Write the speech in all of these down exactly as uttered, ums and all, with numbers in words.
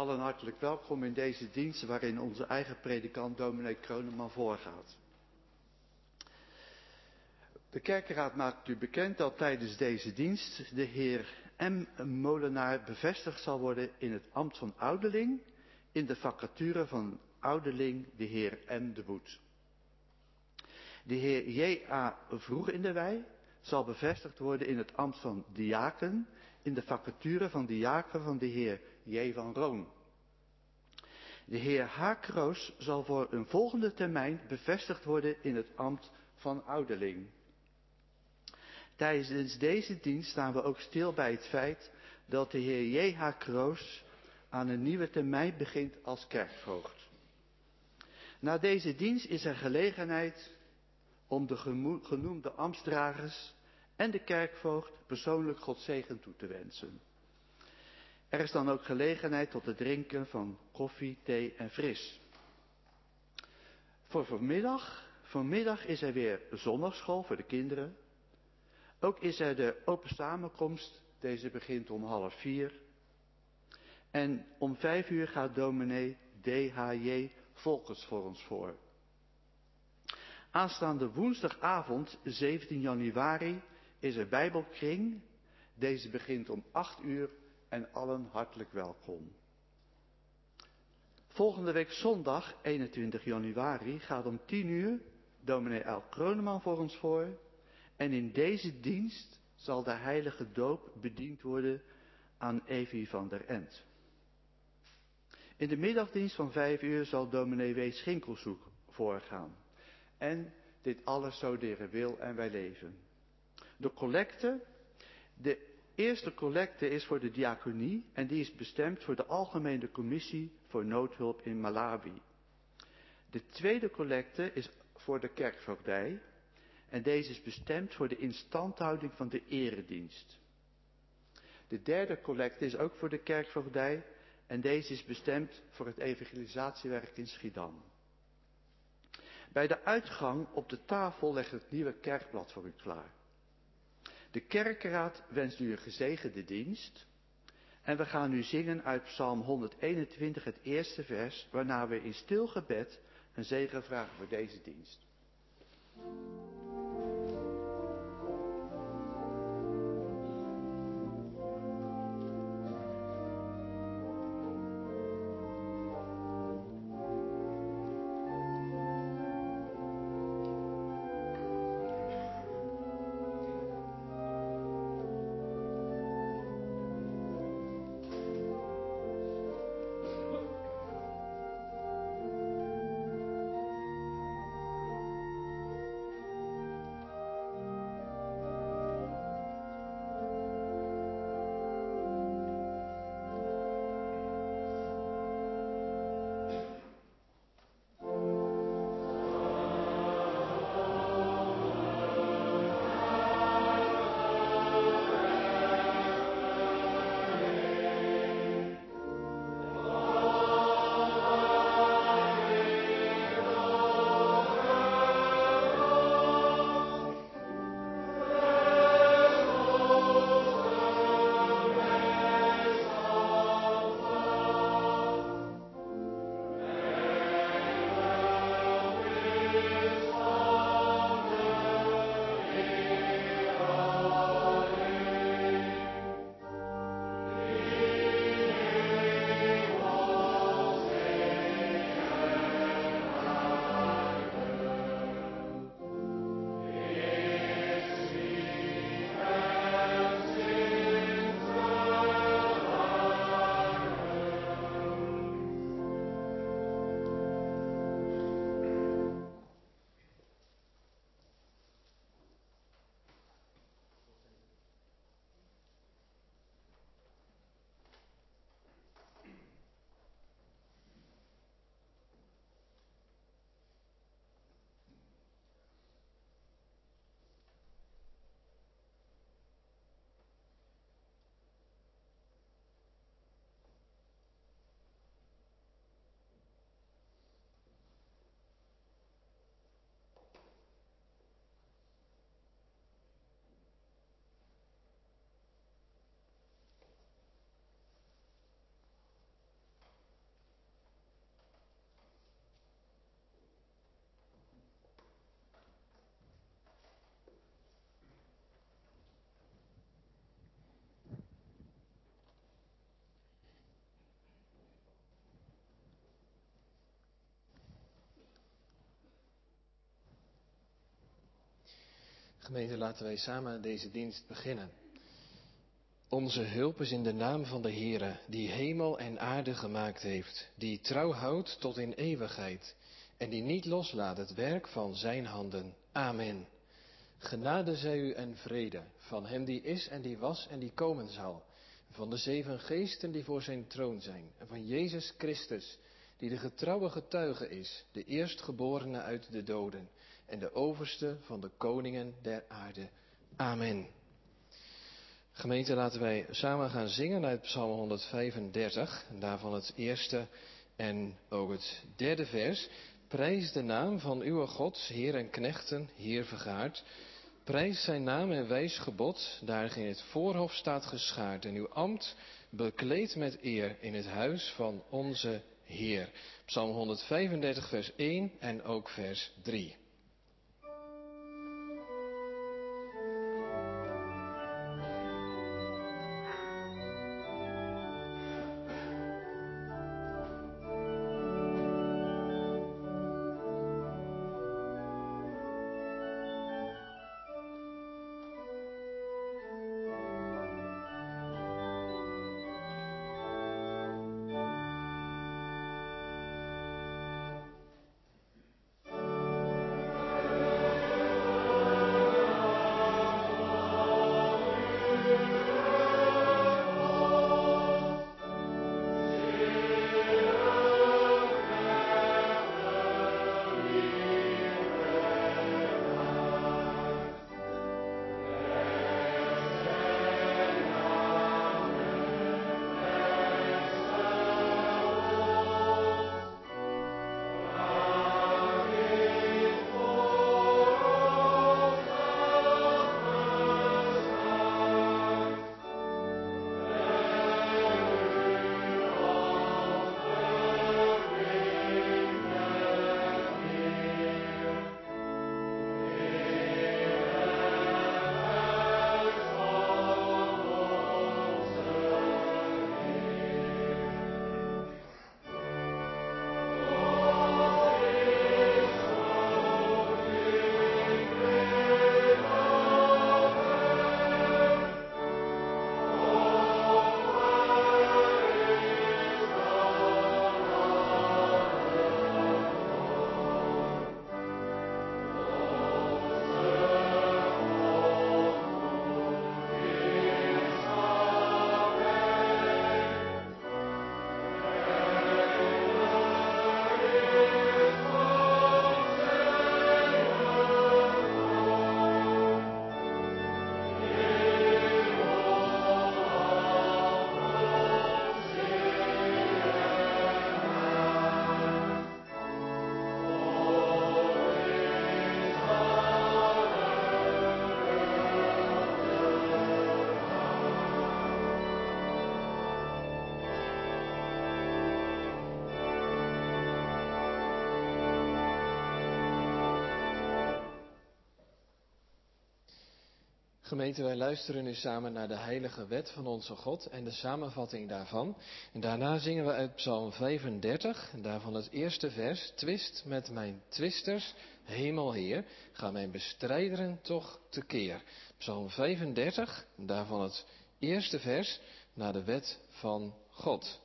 allen hartelijk welkom in deze dienst waarin onze eigen predikant dominee Kroneman voorgaat. De kerkenraad maakt u bekend dat tijdens deze dienst de heer M. Molenaar bevestigd zal worden in het ambt van ouderling in de vacature van ouderling de heer M. de Boet. De heer J A. Vroegindewij zal bevestigd worden in het ambt van diaken in de vacature van diaken van de heer J. van Roon. De heer H. Kroos zal voor een volgende termijn bevestigd worden in het ambt van ouderling. Tijdens deze dienst staan we ook stil bij het feit dat de heer J H. Kroos aan een nieuwe termijn begint als kerkvoogd. Na deze dienst is er gelegenheid om de genoemde ambtsdragers en de kerkvoogd persoonlijk Gods zegen toe te wensen. Er is dan ook gelegenheid tot het drinken van koffie, thee en fris. Voor vanmiddag, vanmiddag is er weer zondagschool voor de kinderen. Ook is er de open samenkomst, deze begint om half vier. En om vijf uur gaat dominee D H J Volkers voor ons voor. Aanstaande woensdagavond, zeventien januari, is er Bijbelkring. Deze begint om acht uur en allen hartelijk welkom. Volgende week zondag, eenentwintig januari, gaat om tien uur dominee El Kroneman voor ons voor. En in deze dienst zal de heilige doop bediend worden aan Evie van der Ent. In de middagdienst van vijf uur zal dominee W. Schinkelshoek voorgaan. En dit alles zo de Heere wil en wij leven. De collecte, de eerste collecte is voor de diaconie en die is bestemd voor de Algemene Commissie voor Noodhulp in Malawi. De tweede collecte is voor de kerkvoogdij en deze is bestemd voor de instandhouding van de eredienst. De derde collecte is ook voor de kerkvoogdij en deze is bestemd voor het evangelisatiewerk in Schiedam. Bij de uitgang op de tafel legt het nieuwe kerkblad voor u klaar. De kerkenraad wenst u een gezegende dienst. En we gaan nu zingen uit Psalm honderdeenentwintig, het eerste vers, waarna we in stil gebed een zegen vragen voor deze dienst. Gemeente, laten wij samen deze dienst beginnen. Onze hulp is in de naam van de Heere, die hemel en aarde gemaakt heeft, die trouw houdt tot in eeuwigheid en die niet loslaat het werk van zijn handen. Amen. Genade zij u en vrede van hem die is en die was en die komen zal, van de zeven geesten die voor zijn troon zijn en van Jezus Christus, die de getrouwe getuige is, de eerstgeborene uit de doden en de overste van de koningen der aarde. Amen. Gemeente, laten wij samen gaan zingen uit Psalm honderdvijfendertig, en daarvan het eerste en ook het derde vers. Prijs de naam van uw God, Heer en knechten, hier vergaard. Prijs zijn naam en wijs gebod, daar in het voorhof staat geschaard. En uw ambt bekleed met eer in het huis van onze Heer. Psalm honderdvijfendertig vers één en ook vers drie. Gemeente, wij luisteren nu samen naar de heilige wet van onze God en de samenvatting daarvan. En daarna zingen we uit Psalm vijfendertig, en daarvan het eerste vers. Twist met mijn twisters, hemelheer, ga mijn bestrijderen toch tekeer. Psalm vijfendertig, en daarvan het eerste vers, naar de wet van God.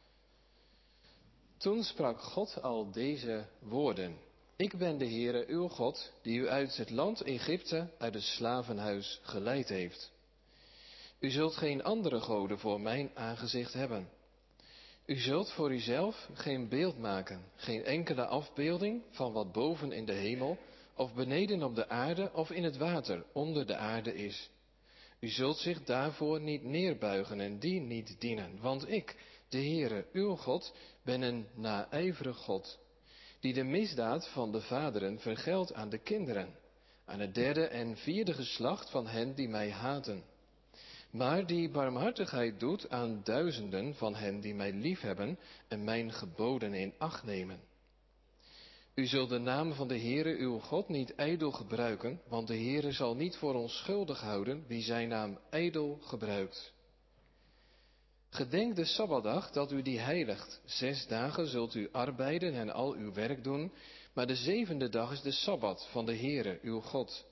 Toen sprak God al deze woorden. Ik ben de Heere, uw God, die u uit het land Egypte, uit het slavenhuis geleid heeft. U zult geen andere goden voor mijn aangezicht hebben. U zult voor uzelf geen beeld maken, geen enkele afbeelding van wat boven in de hemel, of beneden op de aarde, of in het water onder de aarde is. U zult zich daarvoor niet neerbuigen en die niet dienen, want ik, de Heere, uw God, ben een naijverig God, die de misdaad van de vaderen vergeldt aan de kinderen, aan het derde en vierde geslacht van hen die mij haten, maar die barmhartigheid doet aan duizenden van hen die mij liefhebben en mijn geboden in acht nemen. U zult de naam van de Heere uw God niet ijdel gebruiken, want de Heere zal niet voor onschuldig houden wie zijn naam ijdel gebruikt. Gedenk de Sabbatdag dat u die heiligt. Zes dagen zult u arbeiden en al uw werk doen, maar de zevende dag is de Sabbat van de Heere uw God.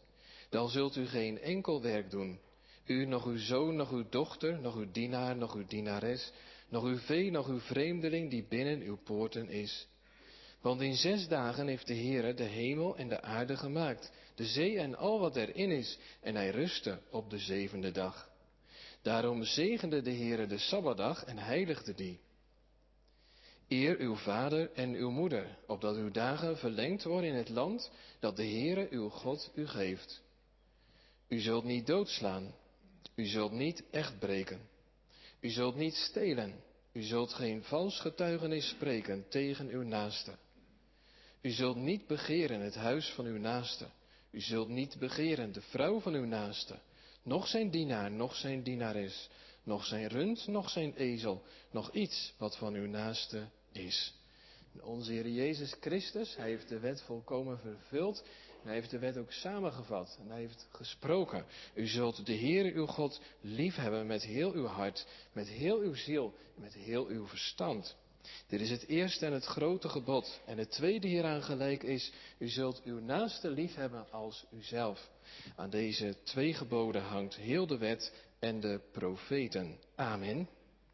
Dan zult u geen enkel werk doen. U, nog uw zoon, nog uw dochter, nog uw dienaar, nog uw dienares, nog uw vee, nog uw vreemdeling die binnen uw poorten is. Want in zes dagen heeft de Heere de hemel en de aarde gemaakt, de zee en al wat erin is, en hij rustte op de zevende dag. Daarom zegende de Heere de Sabbatdag en heiligde die. Eer uw vader en uw moeder, opdat uw dagen verlengd worden in het land dat de Heere uw God u geeft. U zult niet doodslaan, u zult niet echt breken, u zult niet stelen, u zult geen vals getuigenis spreken tegen uw naaste. U zult niet begeren het huis van uw naaste, u zult niet begeren de vrouw van uw naaste, noch zijn dienaar, noch zijn dienares, noch zijn rund, noch zijn ezel, nog iets wat van uw naaste is. En onze Heer Jezus Christus, hij heeft de wet volkomen vervuld. En hij heeft de wet ook samengevat. En hij heeft gesproken. U zult de Heere uw God liefhebben met heel uw hart, met heel uw ziel en met heel uw verstand. Dit is het eerste en het grote gebod. En het tweede hieraan gelijk is, u zult uw naaste liefhebben als uzelf. Aan deze twee geboden hangt heel de wet en de profeten. Amen.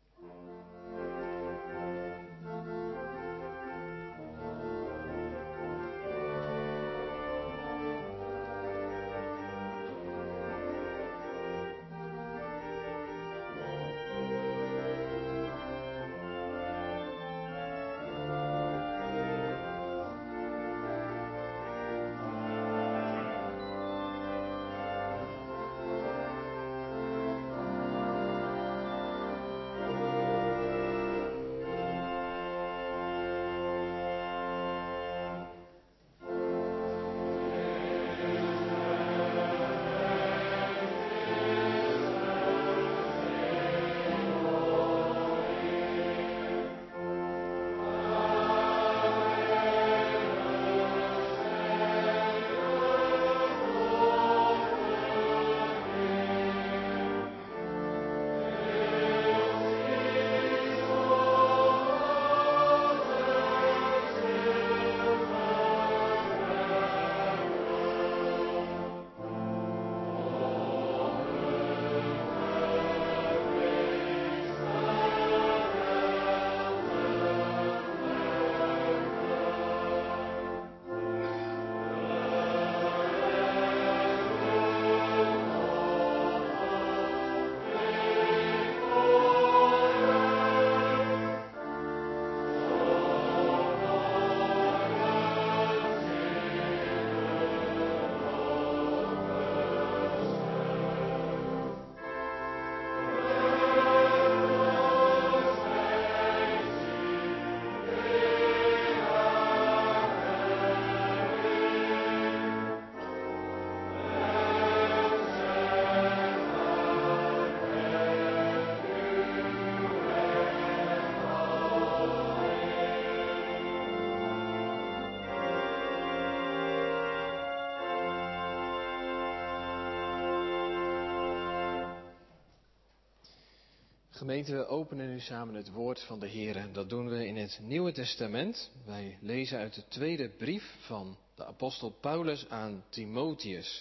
Gemeente, we openen nu samen het woord van de Heer. Dat doen we in het Nieuwe Testament. Wij lezen uit de tweede brief van de apostel Paulus aan Timotheus.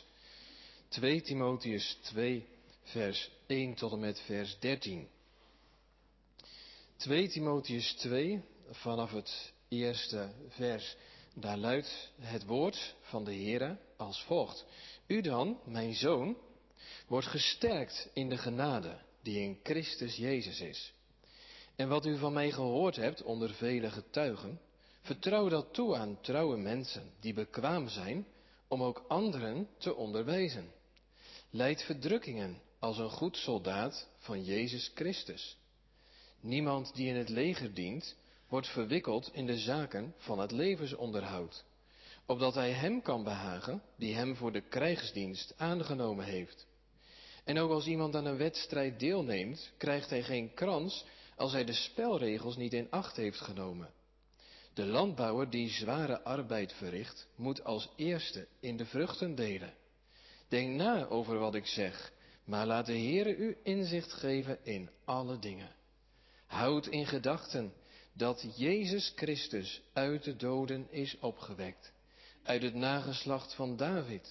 twee Timotheus twee, vers één tot en met vers dertien. twee Timotheus twee, vanaf het eerste vers, daar luidt het woord van de Heer als volgt. U dan, mijn zoon, wordt gesterkt in de genade die in Christus Jezus is. En wat u van mij gehoord hebt onder vele getuigen, vertrouw dat toe aan trouwe mensen die bekwaam zijn om ook anderen te onderwijzen. Lijd verdrukkingen als een goed soldaat van Jezus Christus. Niemand die in het leger dient, wordt verwikkeld in de zaken van het levensonderhoud, opdat hij hem kan behagen die hem voor de krijgsdienst aangenomen heeft. En ook als iemand aan een wedstrijd deelneemt, krijgt hij geen krans als hij de spelregels niet in acht heeft genomen. De landbouwer die zware arbeid verricht, moet als eerste in de vruchten delen. Denk na over wat ik zeg, maar laat de Heere u inzicht geven in alle dingen. Houd in gedachten dat Jezus Christus uit de doden is opgewekt, uit het nageslacht van David,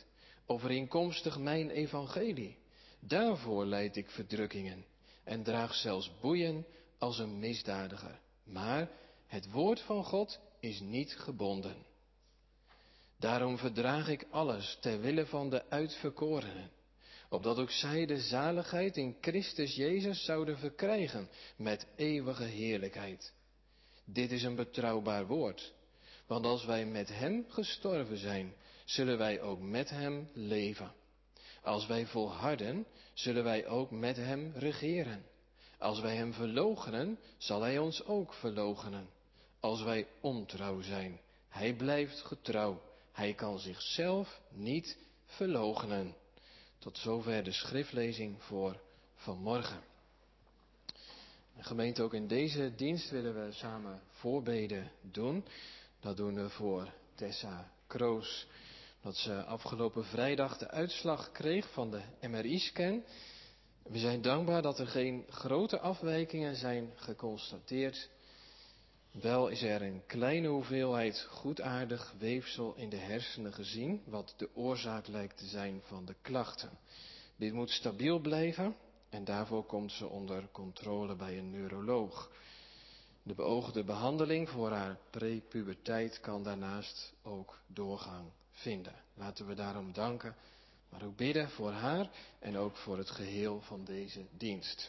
overeenkomstig mijn evangelie. Daarvoor lijd ik verdrukkingen en draag zelfs boeien als een misdadiger. Maar het woord van God is niet gebonden. Daarom verdraag ik alles ter wille van de uitverkorenen, opdat ook zij de zaligheid in Christus Jezus zouden verkrijgen met eeuwige heerlijkheid. Dit is een betrouwbaar woord, want als wij met hem gestorven zijn, zullen wij ook met hem leven. Als wij volharden, zullen wij ook met hem regeren. Als wij hem verloochenen, zal hij ons ook verloochenen. Als wij ontrouw zijn, hij blijft getrouw. Hij kan zichzelf niet verloochenen. Tot zover de schriftlezing voor vanmorgen. Gemeente, ook in deze dienst willen we samen voorbeden doen. Dat doen we voor Tessa Kroos. Dat ze afgelopen vrijdag de uitslag kreeg van de M R I-scan. We zijn dankbaar dat er geen grote afwijkingen zijn geconstateerd. Wel is er een kleine hoeveelheid goedaardig weefsel in de hersenen gezien, wat de oorzaak lijkt te zijn van de klachten. Dit moet stabiel blijven en daarvoor komt ze onder controle bij een neuroloog. De beoogde behandeling voor haar prepuberteit kan daarnaast ook doorgang vinden. Laten we daarom danken, maar ook bidden voor haar en ook voor het geheel van deze dienst.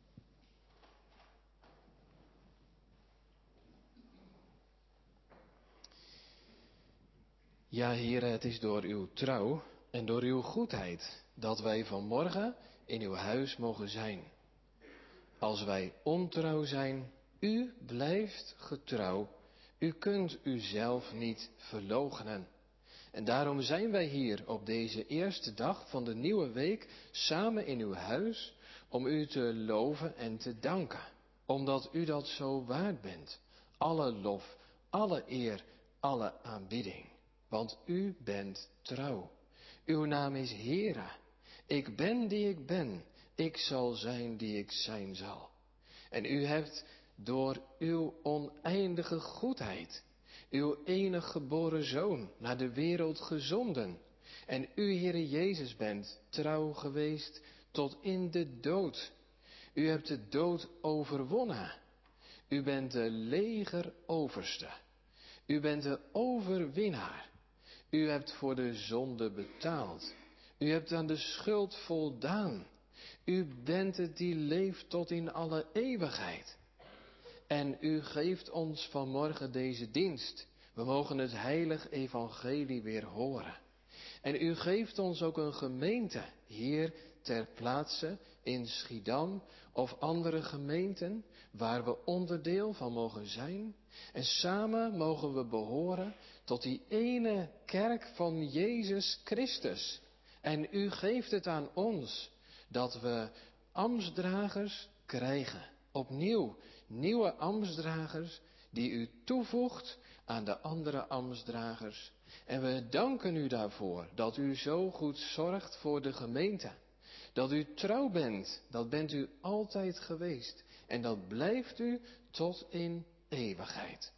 Ja, Heere, het is door uw trouw en door uw goedheid dat wij vanmorgen in uw huis mogen zijn. Als wij ontrouw zijn, u blijft getrouw. U kunt uzelf niet verloochenen. En daarom zijn wij hier op deze eerste dag van de nieuwe week samen in uw huis om u te loven en te danken. Omdat u dat zo waard bent. Alle lof, alle eer, alle aanbidding. Want u bent trouw. Uw naam is Heere. Ik ben die ik ben. Ik zal zijn die ik zijn zal. En u hebt door uw oneindige goedheid uw enig geboren Zoon naar de wereld gezonden. En u, Heere Jezus, bent trouw geweest tot in de dood. U hebt de dood overwonnen. U bent de legeroverste. U bent de overwinnaar. U hebt voor de zonde betaald. U hebt aan de schuld voldaan. U bent het die leeft tot in alle eeuwigheid. En u geeft ons vanmorgen deze dienst. We mogen het heilig evangelie weer horen. En u geeft ons ook een gemeente hier ter plaatse in Schiedam of andere gemeenten waar we onderdeel van mogen zijn. En samen mogen we behoren tot die ene kerk van Jezus Christus. En u geeft het aan ons dat we ambtsdragers krijgen. Opnieuw nieuwe ambtsdragers die u toevoegt aan de andere ambtsdragers. En we danken u daarvoor dat u zo goed zorgt voor de gemeente. Dat u trouw bent, dat bent u altijd geweest. En dat blijft u tot in eeuwigheid.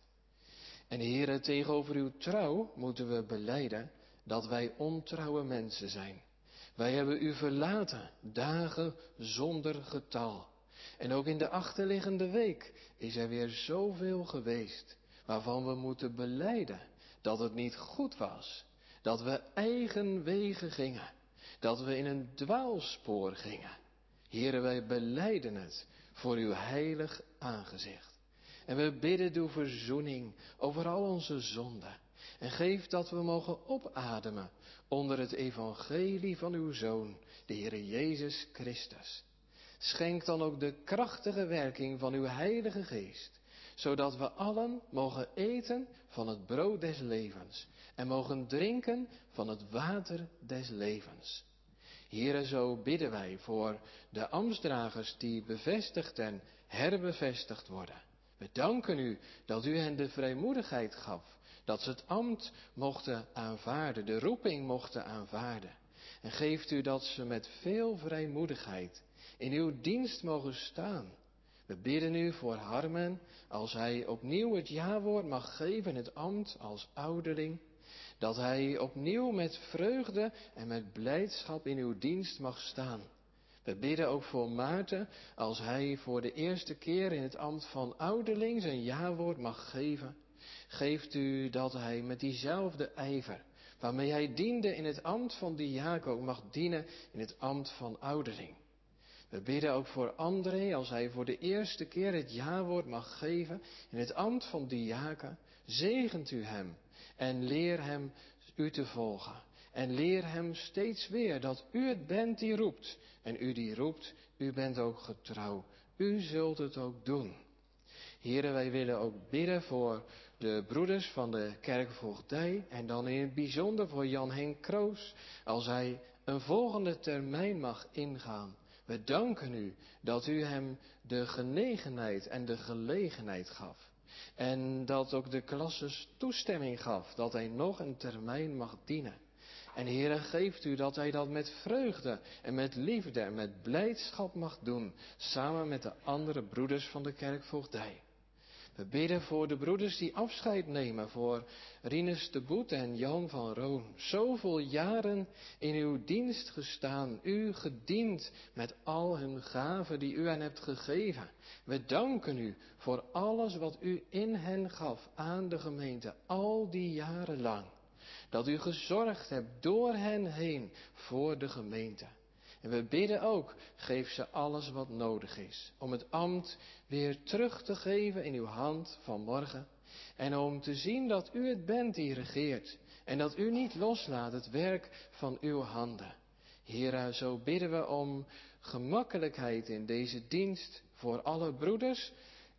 En Heere, tegenover uw trouw moeten we belijden dat wij ontrouwe mensen zijn. Wij hebben u verlaten, dagen zonder getal. En ook in de achterliggende week is er weer zoveel geweest waarvan we moeten belijden dat het niet goed was. Dat we eigen wegen gingen. Dat we in een dwaalspoor gingen. Heere, wij belijden het voor uw heilig aangezicht. En we bidden uw verzoening over al onze zonden. En geef dat we mogen opademen onder het evangelie van uw Zoon, de Heere Jezus Christus. Schenk dan ook de krachtige werking van uw Heilige Geest, zodat we allen mogen eten van het brood des levens en mogen drinken van het water des levens. Heere, zo bidden wij voor de ambtsdragers die bevestigd en herbevestigd worden. We danken u dat u hen de vrijmoedigheid gaf, dat ze het ambt mochten aanvaarden, de roeping mochten aanvaarden. En geeft u dat ze met veel vrijmoedigheid in uw dienst mogen staan. We bidden u voor Harmen, als hij opnieuw het jawoord mag geven in het ambt als ouderling, dat hij opnieuw met vreugde en met blijdschap in uw dienst mag staan. We bidden ook voor Maarten, als hij voor de eerste keer in het ambt van ouderling zijn jawoord mag geven. Geeft u dat hij met diezelfde ijver, waarmee hij diende in het ambt van diaken, ook mag dienen in het ambt van ouderling. We bidden ook voor André, als hij voor de eerste keer het jawoord mag geven in het ambt van diaken. Zegent u hem en leer hem u te volgen. En leer hem steeds weer dat u het bent die roept. En u die roept, u bent ook getrouw. U zult het ook doen. Heren, wij willen ook bidden voor de broeders van de kerkvoogdij. En dan in het bijzonder voor Jan Henk Kroos, als hij een volgende termijn mag ingaan. We danken u dat u hem de genegenheid en de gelegenheid gaf. En dat ook de klasses toestemming gaf dat hij nog een termijn mag dienen. En Heere, geeft u dat hij dat met vreugde en met liefde en met blijdschap mag doen, samen met de andere broeders van de kerkvoogdij. We bidden voor de broeders die afscheid nemen, voor Rinus de Boet en Jan van Roon. Zoveel jaren in uw dienst gestaan, u gediend met al hun gaven die u hen hebt gegeven. We danken u voor alles wat u in hen gaf aan de gemeente, al die jaren lang. Dat u gezorgd hebt door hen heen voor de gemeente. En we bidden ook, geef ze alles wat nodig is. Om het ambt weer terug te geven in uw hand vanmorgen. En om te zien dat u het bent die regeert. En dat u niet loslaat het werk van uw handen. Heere, zo bidden we om gemakkelijkheid in deze dienst voor alle broeders.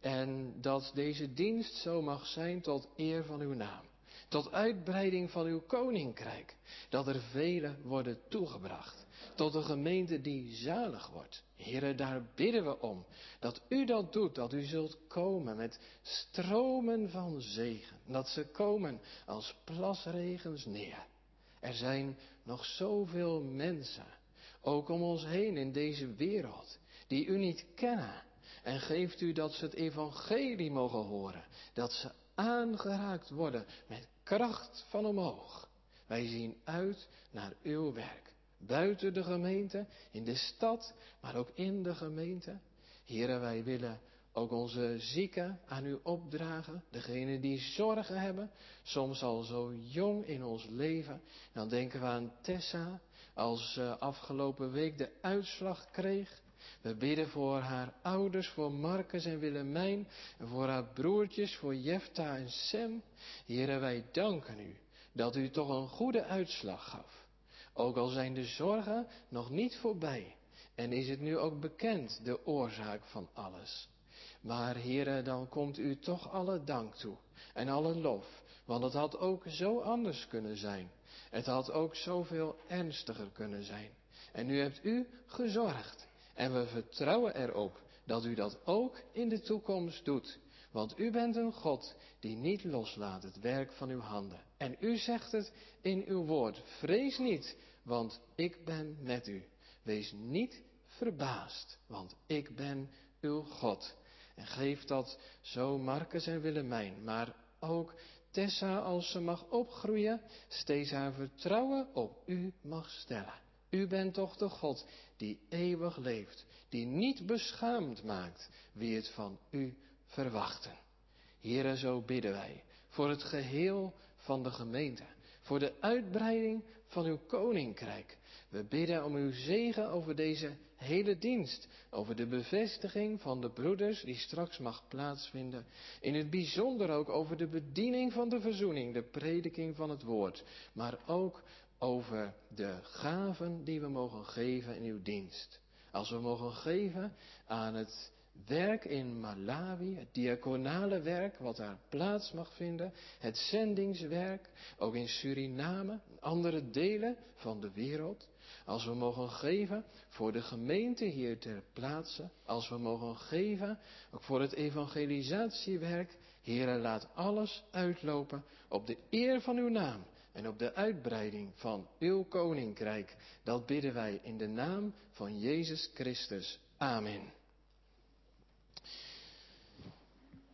En dat deze dienst zo mag zijn tot eer van uw naam. Tot uitbreiding van uw koninkrijk. Dat er velen worden toegebracht. Tot een gemeente die zalig wordt. Heere, daar bidden we om. Dat u dat doet. Dat u zult komen met stromen van zegen. Dat ze komen als plasregens neer. Er zijn nog zoveel mensen. Ook om ons heen in deze wereld. Die u niet kennen. En geeft u dat ze het evangelie mogen horen. Dat ze aangeraakt worden met kracht van omhoog. Wij zien uit naar uw werk. Buiten de gemeente, in de stad, maar ook in de gemeente. Heren, wij willen ook onze zieken aan u opdragen. Degenen die zorgen hebben, soms al zo jong in ons leven. Dan denken we aan Tessa, als uh, afgelopen week de uitslag kreeg. We bidden voor haar ouders, voor Marcus en Willemijn. En voor haar broertjes, voor Jefta en Sem. Heren, wij danken u dat u toch een goede uitslag gaf. Ook al zijn de zorgen nog niet voorbij. En is het nu ook bekend, de oorzaak van alles. Maar heren, dan komt u toch alle dank toe. En alle lof. Want het had ook zo anders kunnen zijn. Het had ook zoveel ernstiger kunnen zijn. En nu hebt u gezorgd. En we vertrouwen erop dat u dat ook in de toekomst doet. Want u bent een God die niet loslaat het werk van uw handen. En u zegt het in uw woord. Vrees niet, want ik ben met u. Wees niet verbaasd, want ik ben uw God. En geef dat zo Marcus en Willemijn, maar ook Tessa, als ze mag opgroeien, steeds haar vertrouwen op u mag stellen. U bent toch de God die eeuwig leeft, die niet beschaamd maakt wie het van u verwachten. Heere, zo bidden wij voor het geheel van de gemeente, voor de uitbreiding van uw koninkrijk. We bidden om uw zegen over deze hele dienst, over de bevestiging van de broeders die straks mag plaatsvinden. In het bijzonder ook over de bediening van de verzoening, de prediking van het woord, maar ook over de gaven die we mogen geven in uw dienst. Als we mogen geven aan het werk in Malawi, het diaconale werk wat daar plaats mag vinden, het zendingswerk, ook in Suriname, en andere delen van de wereld. Als we mogen geven voor de gemeente hier ter plaatse, als we mogen geven ook voor het evangelisatiewerk, Heere, laat alles uitlopen op de eer van uw naam en op de uitbreiding van uw koninkrijk. Dat bidden wij in de naam van Jezus Christus. Amen.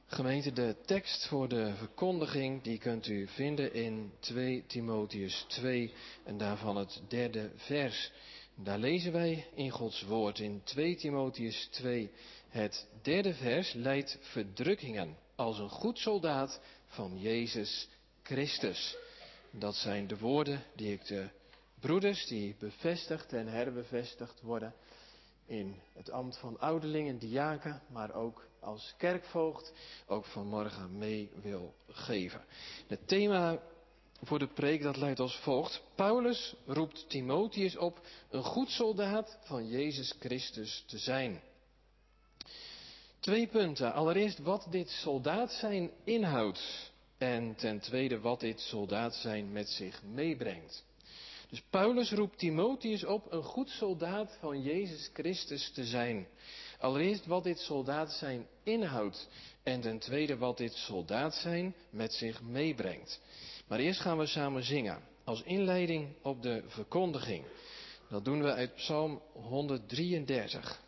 Gemeente, de tekst voor de verkondiging die kunt u vinden in twee Timotheüs twee en daarvan het derde vers. Daar lezen wij in Gods woord in twee Timotheüs twee. Het derde vers leidt verdrukkingen als een goed soldaat van Jezus Christus. Dat zijn de woorden die ik de broeders die bevestigd en herbevestigd worden in het ambt van ouderling en diaken, maar ook als kerkvoogd, ook vanmorgen mee wil geven. Het thema voor de preek dat luidt als volgt. Paulus roept Timotheus op een goed soldaat van Jezus Christus te zijn. Twee punten. Allereerst wat dit soldaat zijn inhoudt. En ten tweede wat dit soldaat zijn met zich meebrengt. Dus Paulus roept Timotheus op een goed soldaat van Jezus Christus te zijn. Allereerst wat dit soldaat zijn inhoudt. En ten tweede wat dit soldaat zijn met zich meebrengt. Maar eerst gaan we samen zingen. Als inleiding op de verkondiging. Dat doen we uit Psalm honderddrieëndertig.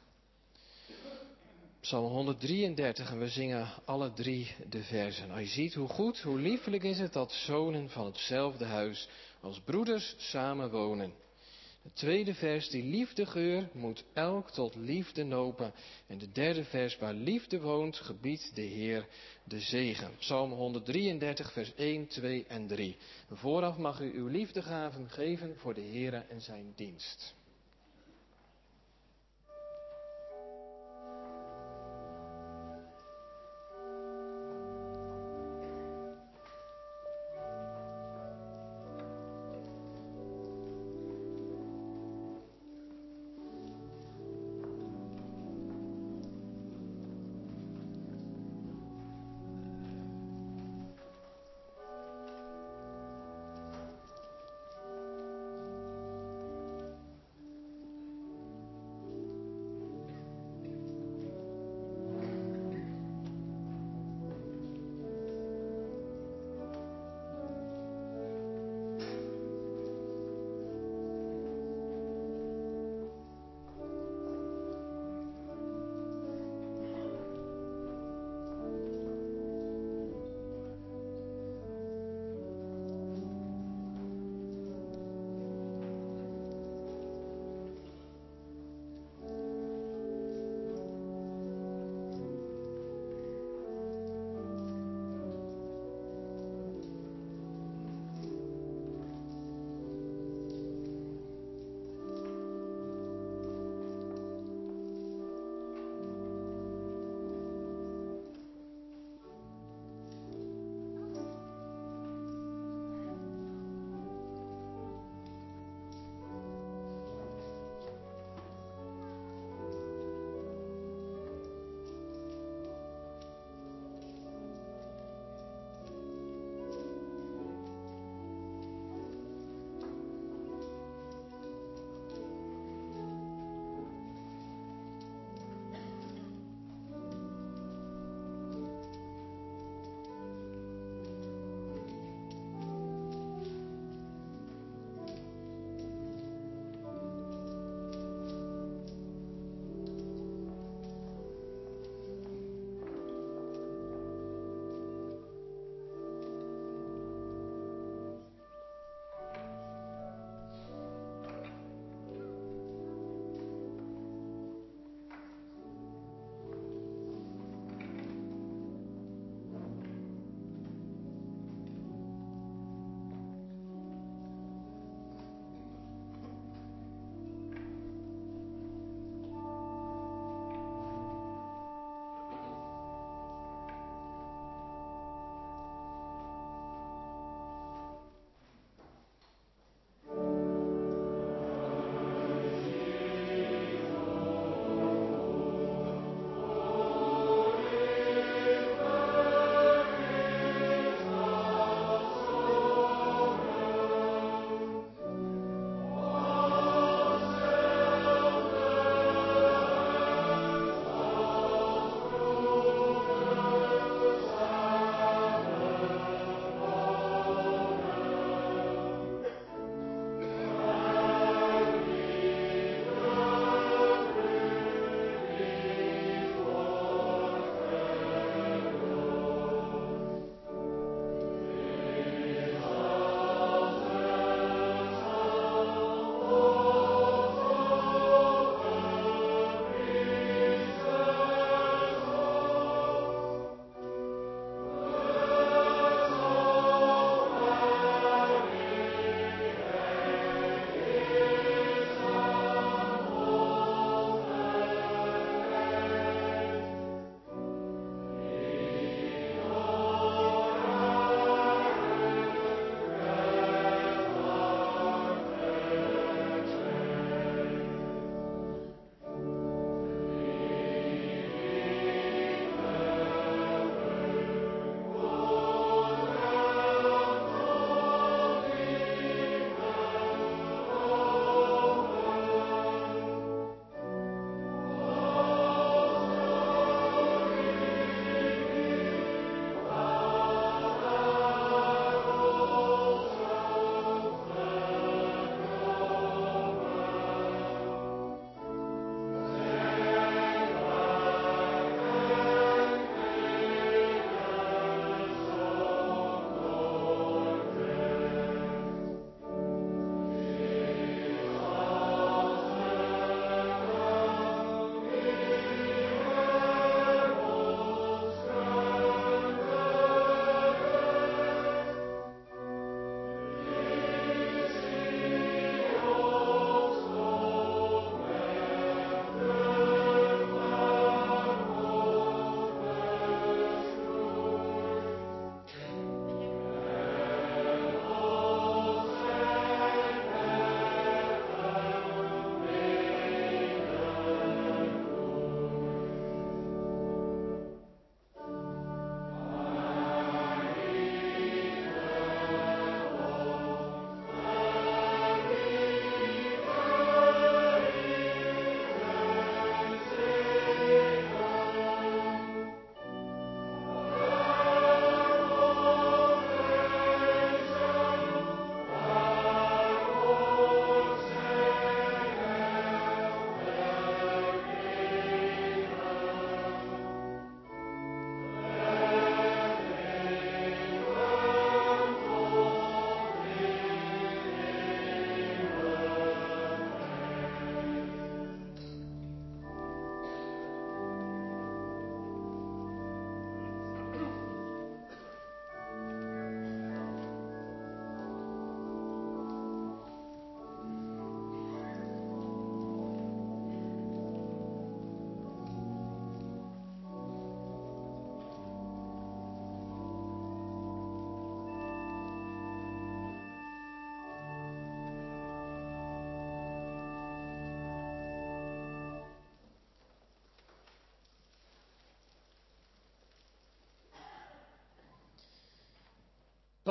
Psalm honderddrieëndertig en we zingen alle drie de versen. Nou, je ziet hoe goed, hoe liefelijk is het dat zonen van hetzelfde huis als broeders samen wonen. Het tweede vers, die liefdegeur moet elk tot liefde nopen. En de derde vers, waar liefde woont, gebiedt de Heer de zegen. Psalm honderddrieëndertig, vers één, twee en drie. Vooraf mag u uw liefdegaven geven voor de Heer en zijn dienst.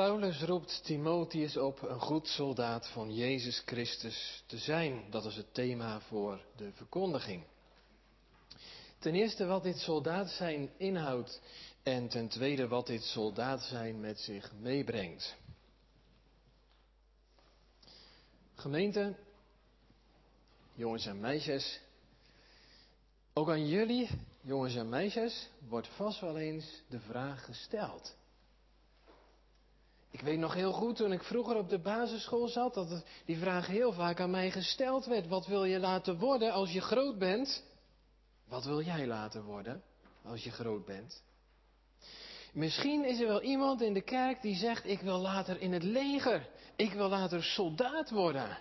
Paulus roept Timotheus op een goed soldaat van Jezus Christus te zijn. Dat is het thema voor de verkondiging. Ten eerste wat dit soldaat zijn inhoudt en ten tweede wat dit soldaat zijn met zich meebrengt. Gemeente, jongens en meisjes, ook aan jullie, jongens en meisjes, wordt vast wel eens de vraag gesteld. Ik weet nog heel goed, toen ik vroeger op de basisschool zat, dat het, die vraag heel vaak aan mij gesteld werd. Wat wil je laten worden als je groot bent? Wat wil jij laten worden als je groot bent? Misschien is er wel iemand in de kerk die zegt, ik wil later in het leger. Ik wil later soldaat worden.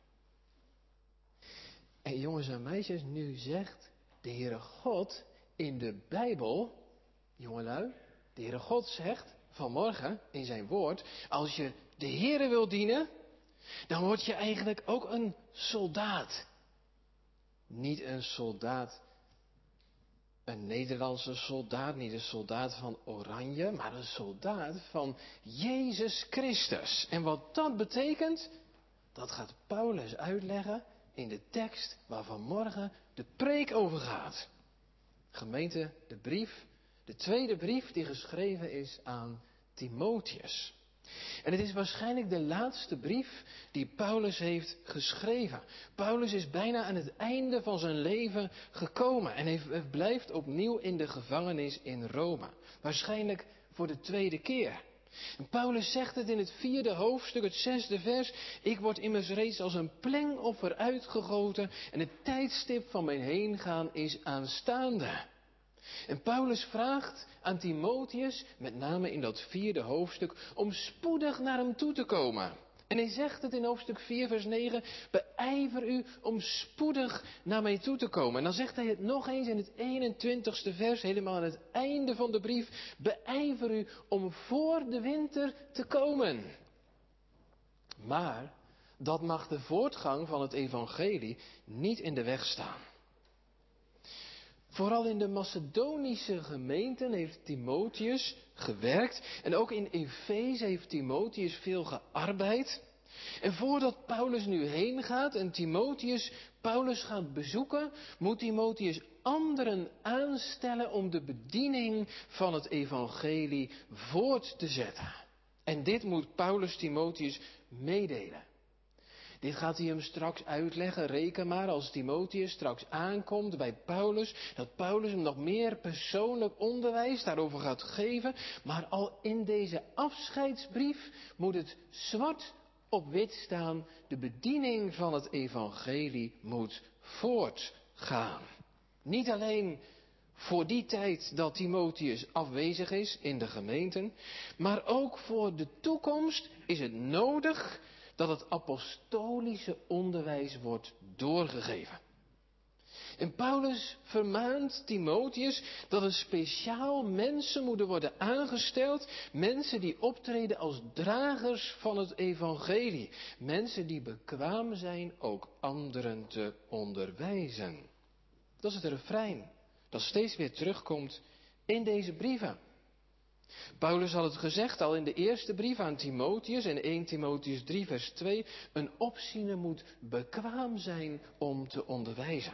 En jongens en meisjes, nu zegt de Heere God in de Bijbel, jongelui, de Heere God zegt vanmorgen in zijn woord, als je de Heere wil dienen, dan word je eigenlijk ook een soldaat. Niet een soldaat, een Nederlandse soldaat, niet een soldaat van Oranje, maar een soldaat van Jezus Christus. En wat dat betekent, dat gaat Paulus uitleggen in de tekst waar vanmorgen de preek over gaat. Gemeente, de brief, de tweede brief die geschreven is aan Timotheus. En het is waarschijnlijk de laatste brief die Paulus heeft geschreven. Paulus is bijna aan het einde van zijn leven gekomen en hij blijft opnieuw in de gevangenis in Rome. Waarschijnlijk voor de tweede keer. En Paulus zegt het in het vierde hoofdstuk, het zesde vers. Ik word immers reeds als een plengoffer uitgegoten en het tijdstip van mijn heengaan is aanstaande. En Paulus vraagt aan Timotheus, met name in dat vierde hoofdstuk, om spoedig naar hem toe te komen. En hij zegt het in hoofdstuk vier vers negen, beijver u om spoedig naar mij toe te komen. En dan zegt hij het nog eens in het eenentwintigste vers, helemaal aan het einde van de brief, beijver u om voor de winter te komen. Maar dat mag de voortgang van het evangelie niet in de weg staan. Vooral in de Macedonische gemeenten heeft Timotheus gewerkt. En ook in Efeze heeft Timotheus veel gearbeid. En voordat Paulus nu heen gaat en Timotheus Paulus gaat bezoeken, moet Timotheus anderen aanstellen om de bediening van het evangelie voort te zetten. En dit moet Paulus Timotheus meedelen. Dit gaat hij hem straks uitleggen. Reken maar als Timotheus straks aankomt bij Paulus, dat Paulus hem nog meer persoonlijk onderwijs daarover gaat geven. Maar al in deze afscheidsbrief moet het zwart op wit staan. De bediening van het evangelie moet voortgaan. Niet alleen voor die tijd dat Timotheus afwezig is in de gemeenten, maar ook voor de toekomst is het nodig dat het apostolische onderwijs wordt doorgegeven. En Paulus vermaant Timotheus dat er speciaal mensen moeten worden aangesteld. Mensen die optreden als dragers van het evangelie. Mensen die bekwaam zijn ook anderen te onderwijzen. Dat is het refrein dat steeds weer terugkomt in deze brieven. Paulus had het gezegd al in de eerste brief aan Timotheus, in eerste Timotheus drie vers twee, een opziener moet bekwaam zijn om te onderwijzen.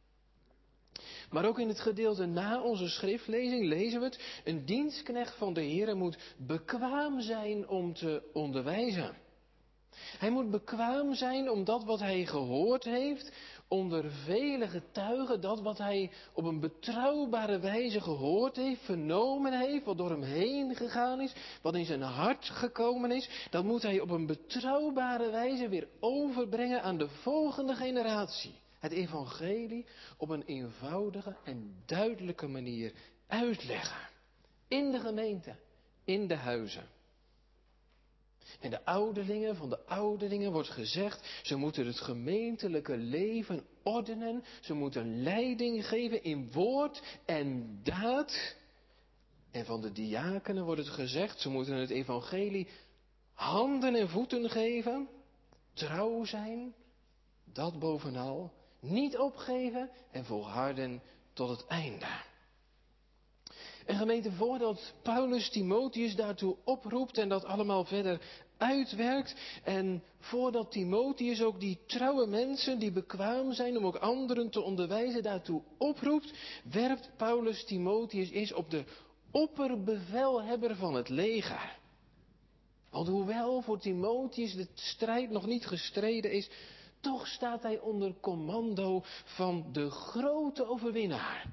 Maar ook in het gedeelte na onze schriftlezing lezen we het, een dienstknecht van de Heere moet bekwaam zijn om te onderwijzen. Hij moet bekwaam zijn om dat wat hij gehoord heeft, onder vele getuigen, dat wat hij op een betrouwbare wijze gehoord heeft, vernomen heeft, wat door hem heen gegaan is, wat in zijn hart gekomen is, dat moet hij op een betrouwbare wijze weer overbrengen aan de volgende generatie. Het evangelie op een eenvoudige en duidelijke manier uitleggen. In de gemeente, in de huizen. En de ouderlingen van de ouderlingen wordt gezegd, ze moeten het gemeentelijke leven ordenen. Ze moeten leiding geven in woord en daad. En van de diakenen wordt het gezegd, ze moeten het evangelie handen en voeten geven. Trouw zijn, dat bovenal. Niet opgeven en volharden tot het einde. En gemeente, voordat Paulus Timotheus daartoe oproept en dat allemaal verder uitwerkt, en voordat Timotheus ook die trouwe mensen die bekwaam zijn om ook anderen te onderwijzen daartoe oproept, werpt Paulus Timotheus eens op de opperbevelhebber van het leger. Want hoewel voor Timotheus de strijd nog niet gestreden is, toch staat hij onder commando van de grote overwinnaar.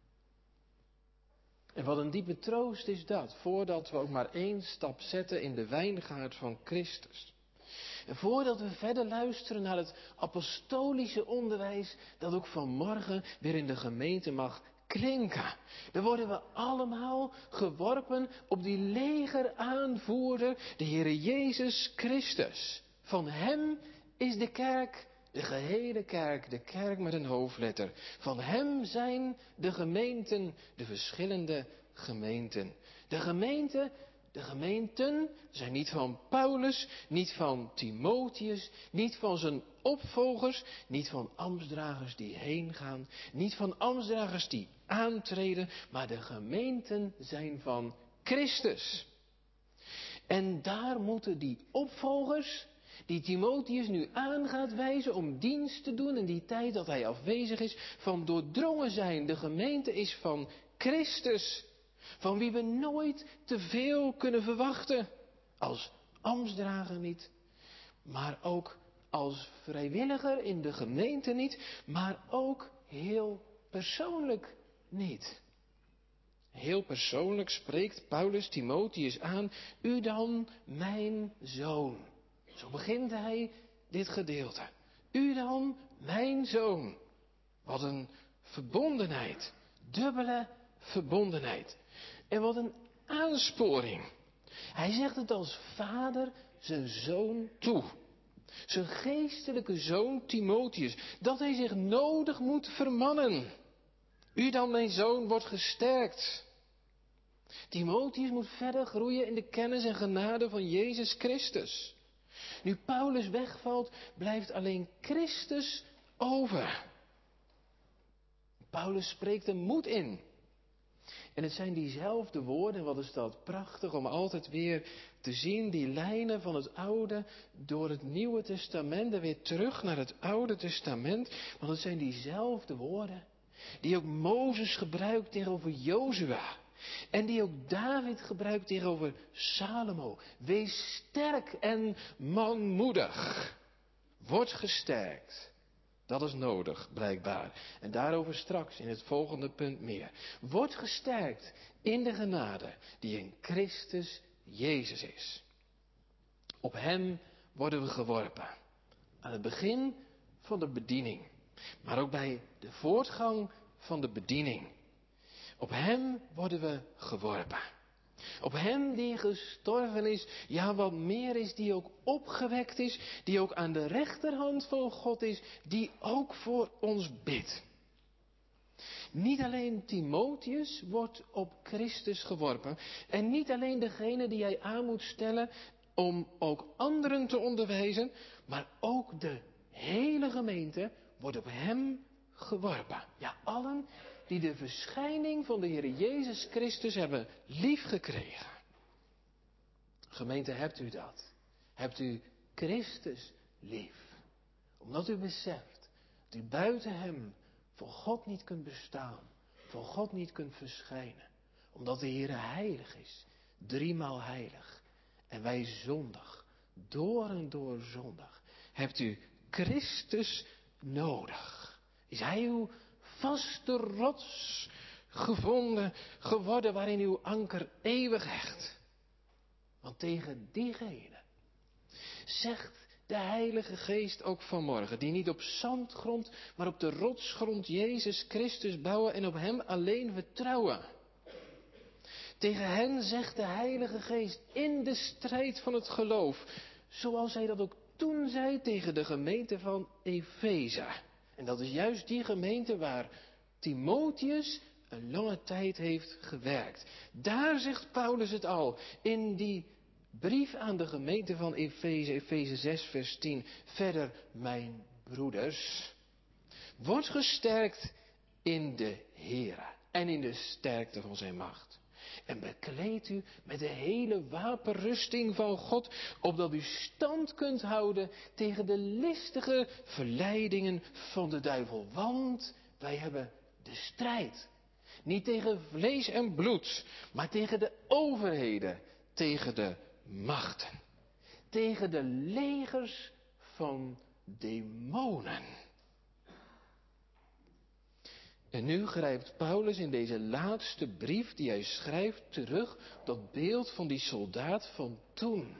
En wat een diepe troost is dat, voordat we ook maar één stap zetten in de wijngaard van Christus. En voordat we verder luisteren naar het apostolische onderwijs dat ook vanmorgen weer in de gemeente mag klinken. Dan worden we allemaal geworpen op die legeraanvoerder, de Heere Jezus Christus. Van hem is de kerk, de gehele kerk, de kerk met een hoofdletter. Van hem zijn de gemeenten, de verschillende gemeenten. De gemeente, de gemeenten zijn niet van Paulus, niet van Timotheus, niet van zijn opvolgers, niet van ambtsdragers die heen gaan, niet van ambtsdragers die aantreden, maar de gemeenten zijn van Christus. En daar moeten die opvolgers, die Timotheus nu aan gaat wijzen om dienst te doen in die tijd dat hij afwezig is, van doordrongen zijn. De gemeente is van Christus, van wie we nooit te veel kunnen verwachten. Als ambtsdrager niet, maar ook als vrijwilliger in de gemeente niet, maar ook heel persoonlijk niet. Heel persoonlijk spreekt Paulus Timotheus aan, u dan mijn zoon. Zo begint hij dit gedeelte. U dan mijn zoon. Wat een verbondenheid. Dubbele verbondenheid. En wat een aansporing. Hij zegt het als vader zijn zoon toe. Zijn geestelijke zoon Timotheus. Dat hij zich nodig moet vermannen. U dan mijn zoon wordt gesterkt. Timotheus moet verder groeien in de kennis en genade van Jezus Christus. Nu Paulus wegvalt, blijft alleen Christus over. Paulus spreekt er moed in. En het zijn diezelfde woorden, wat is dat prachtig om altijd weer te zien, die lijnen van het Oude door het Nieuwe Testament en weer terug naar het Oude Testament. Want het zijn diezelfde woorden die ook Mozes gebruikt tegenover Jozua. En die ook David gebruikt tegenover Salomo. Wees sterk en manmoedig. Word gesterkt. Dat is nodig, blijkbaar. En daarover straks in het volgende punt meer. Word gesterkt in de genade die in Christus Jezus is. Op hem worden we geworpen. Aan het begin van de bediening. Maar ook bij de voortgang van de bediening. Op hem worden we geworpen. Op hem die gestorven is, ja wat meer is, die ook opgewekt is, die ook aan de rechterhand van God is, die ook voor ons bidt. Niet alleen Timotheus wordt op Christus geworpen en niet alleen degene die hij aan moet stellen om ook anderen te onderwijzen, maar ook de hele gemeente wordt op hem geworpen. Ja, allen die de verschijning van de Heer Jezus Christus hebben liefgekregen. Gemeente, hebt u dat? Hebt u Christus lief? Omdat u beseft dat u buiten hem voor God niet kunt bestaan, voor God niet kunt verschijnen. Omdat de Heer heilig is, driemaal heilig. En wij zondig, door en door zondig. Hebt u Christus nodig? Is hij uw vaste rots gevonden, geworden waarin uw anker eeuwig hecht? Want tegen diegene zegt de Heilige Geest ook vanmorgen, die niet op zandgrond, maar op de rotsgrond Jezus Christus bouwen en op hem alleen vertrouwen. Tegen hen zegt de Heilige Geest in de strijd van het geloof, zoals hij dat ook toen zei tegen de gemeente van Efeze. En dat is juist die gemeente waar Timotheus een lange tijd heeft gewerkt. Daar zegt Paulus het al, in die brief aan de gemeente van Efeze, Efeze zes vers tien. Verder, mijn broeders, word gesterkt in de Here en in de sterkte van zijn macht. En bekleed u met de hele wapenrusting van God, opdat u stand kunt houden tegen de listige verleidingen van de duivel. Want wij hebben de strijd. Niet tegen vlees en bloed, maar tegen de overheden, tegen de machten. Tegen de legers van demonen. En nu grijpt Paulus in deze laatste brief die hij schrijft terug op dat beeld van die soldaat van toen.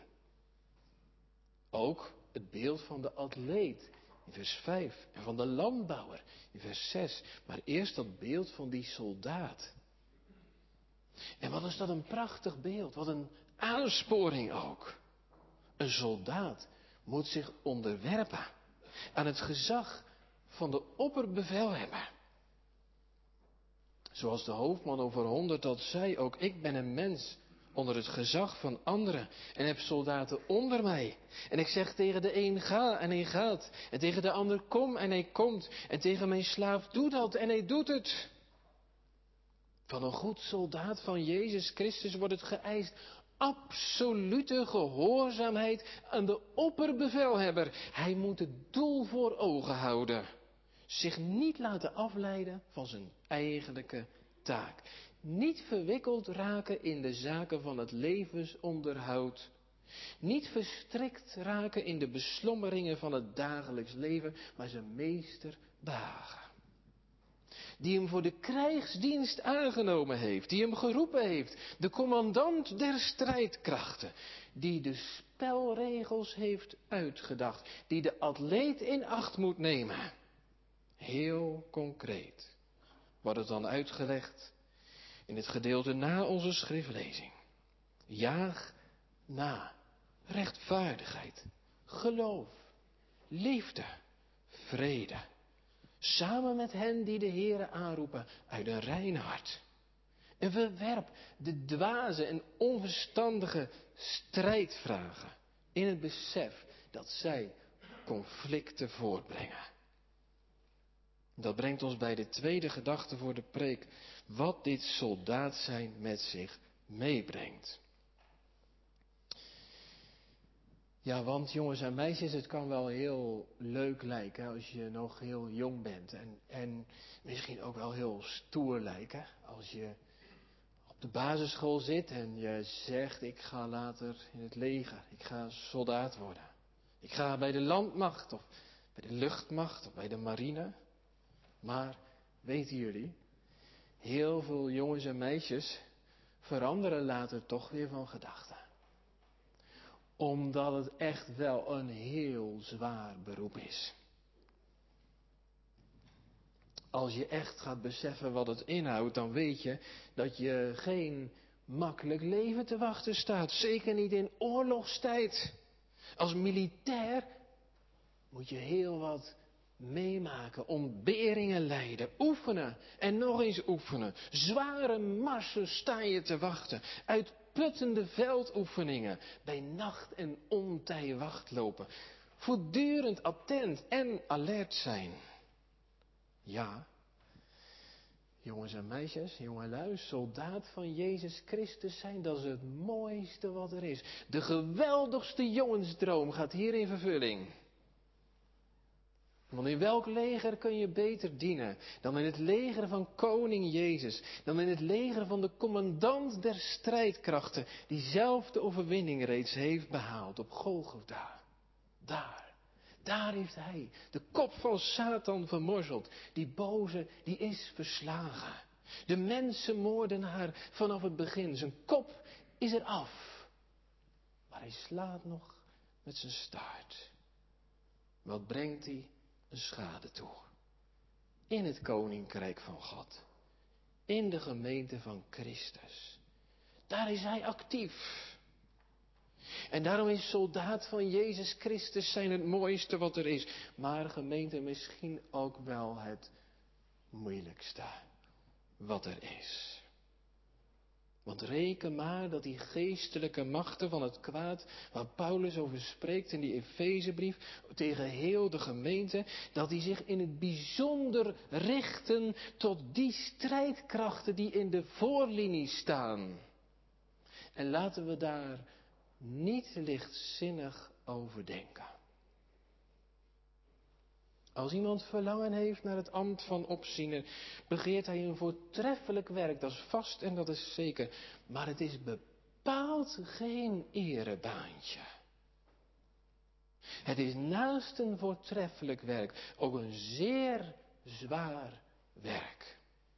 Ook het beeld van de atleet in vers vijf en van de landbouwer in vers zes. Maar eerst dat beeld van die soldaat. En wat is dat een prachtig beeld, wat een aansporing ook. Een soldaat moet zich onderwerpen aan het gezag van de opperbevelhebber. Zoals de hoofdman over honderd dat zei, ook ik ben een mens onder het gezag van anderen en heb soldaten onder mij. En ik zeg tegen de een ga en hij gaat. En tegen de ander kom en hij komt. En tegen mijn slaaf doe dat en hij doet het. Van een goed soldaat van Jezus Christus wordt het geëist absolute gehoorzaamheid aan de opperbevelhebber. Hij moet het doel voor ogen houden. Zich niet laten afleiden van zijn eigenlijke taak. Niet verwikkeld raken in de zaken van het levensonderhoud. Niet verstrikt raken in de beslommeringen van het dagelijks leven, maar zijn meester behagen. Die hem voor de krijgsdienst aangenomen heeft, die hem geroepen heeft, de commandant der strijdkrachten, die de spelregels heeft uitgedacht, die de atleet in acht moet nemen. Heel concreet wordt het dan uitgelegd in het gedeelte na onze schriftlezing. Jaag na rechtvaardigheid, geloof, liefde, vrede. Samen met hen die de Heere aanroepen uit een rein hart. En verwerp de dwaze en onverstandige strijdvragen in het besef dat zij conflicten voortbrengen. Dat brengt ons bij de tweede gedachte voor de preek. Wat dit soldaat zijn met zich meebrengt. Ja, want jongens en meisjes, het kan wel heel leuk lijken als je nog heel jong bent. En, en misschien ook wel heel stoer lijken als je op de basisschool zit en je zegt ik ga later in het leger. Ik ga soldaat worden. Ik ga bij de landmacht of bij de luchtmacht of bij de marine. Maar weten jullie, heel veel jongens en meisjes veranderen later toch weer van gedachten. Omdat het echt wel een heel zwaar beroep is. Als je echt gaat beseffen wat het inhoudt, dan weet je dat je geen makkelijk leven te wachten staat. Zeker niet in oorlogstijd. Als militair moet je heel wat meemaken, ontberingen lijden, oefenen en nog eens oefenen. Zware marsen staan je te wachten. Uitputtende veldoefeningen, bij nacht en ontij wachtlopen. Voortdurend attent en alert zijn. Ja, jongens en meisjes, jongelui, soldaat van Jezus Christus zijn, dat is het mooiste wat er is. De geweldigste jongensdroom gaat hier in vervulling. Want in welk leger kun je beter dienen dan in het leger van koning Jezus, dan in het leger van de commandant der strijdkrachten, die zelf de overwinning reeds heeft behaald op Golgotha. Daar, daar heeft hij de kop van Satan vermorzeld. Die boze, die is verslagen. De mensenmoordenaar vanaf het begin, zijn kop is er af. Maar hij slaat nog met zijn staart. Wat brengt hij? Een schade toe. In het koninkrijk van God. In de gemeente van Christus. Daar is hij actief. En daarom is soldaat van Jezus Christus zijn het mooiste wat er is. Maar gemeente misschien ook wel het moeilijkste wat er is. Want reken maar dat die geestelijke machten van het kwaad, waar Paulus over spreekt in die Efezebrief tegen heel de gemeente, dat die zich in het bijzonder richten tot die strijdkrachten die in de voorlinie staan. En laten we daar niet lichtzinnig over denken. Als iemand verlangen heeft naar het ambt van opziener, begeert hij een voortreffelijk werk, dat is vast en dat is zeker. Maar het is bepaald geen erebaantje. Het is naast een voortreffelijk werk ook een zeer zwaar werk.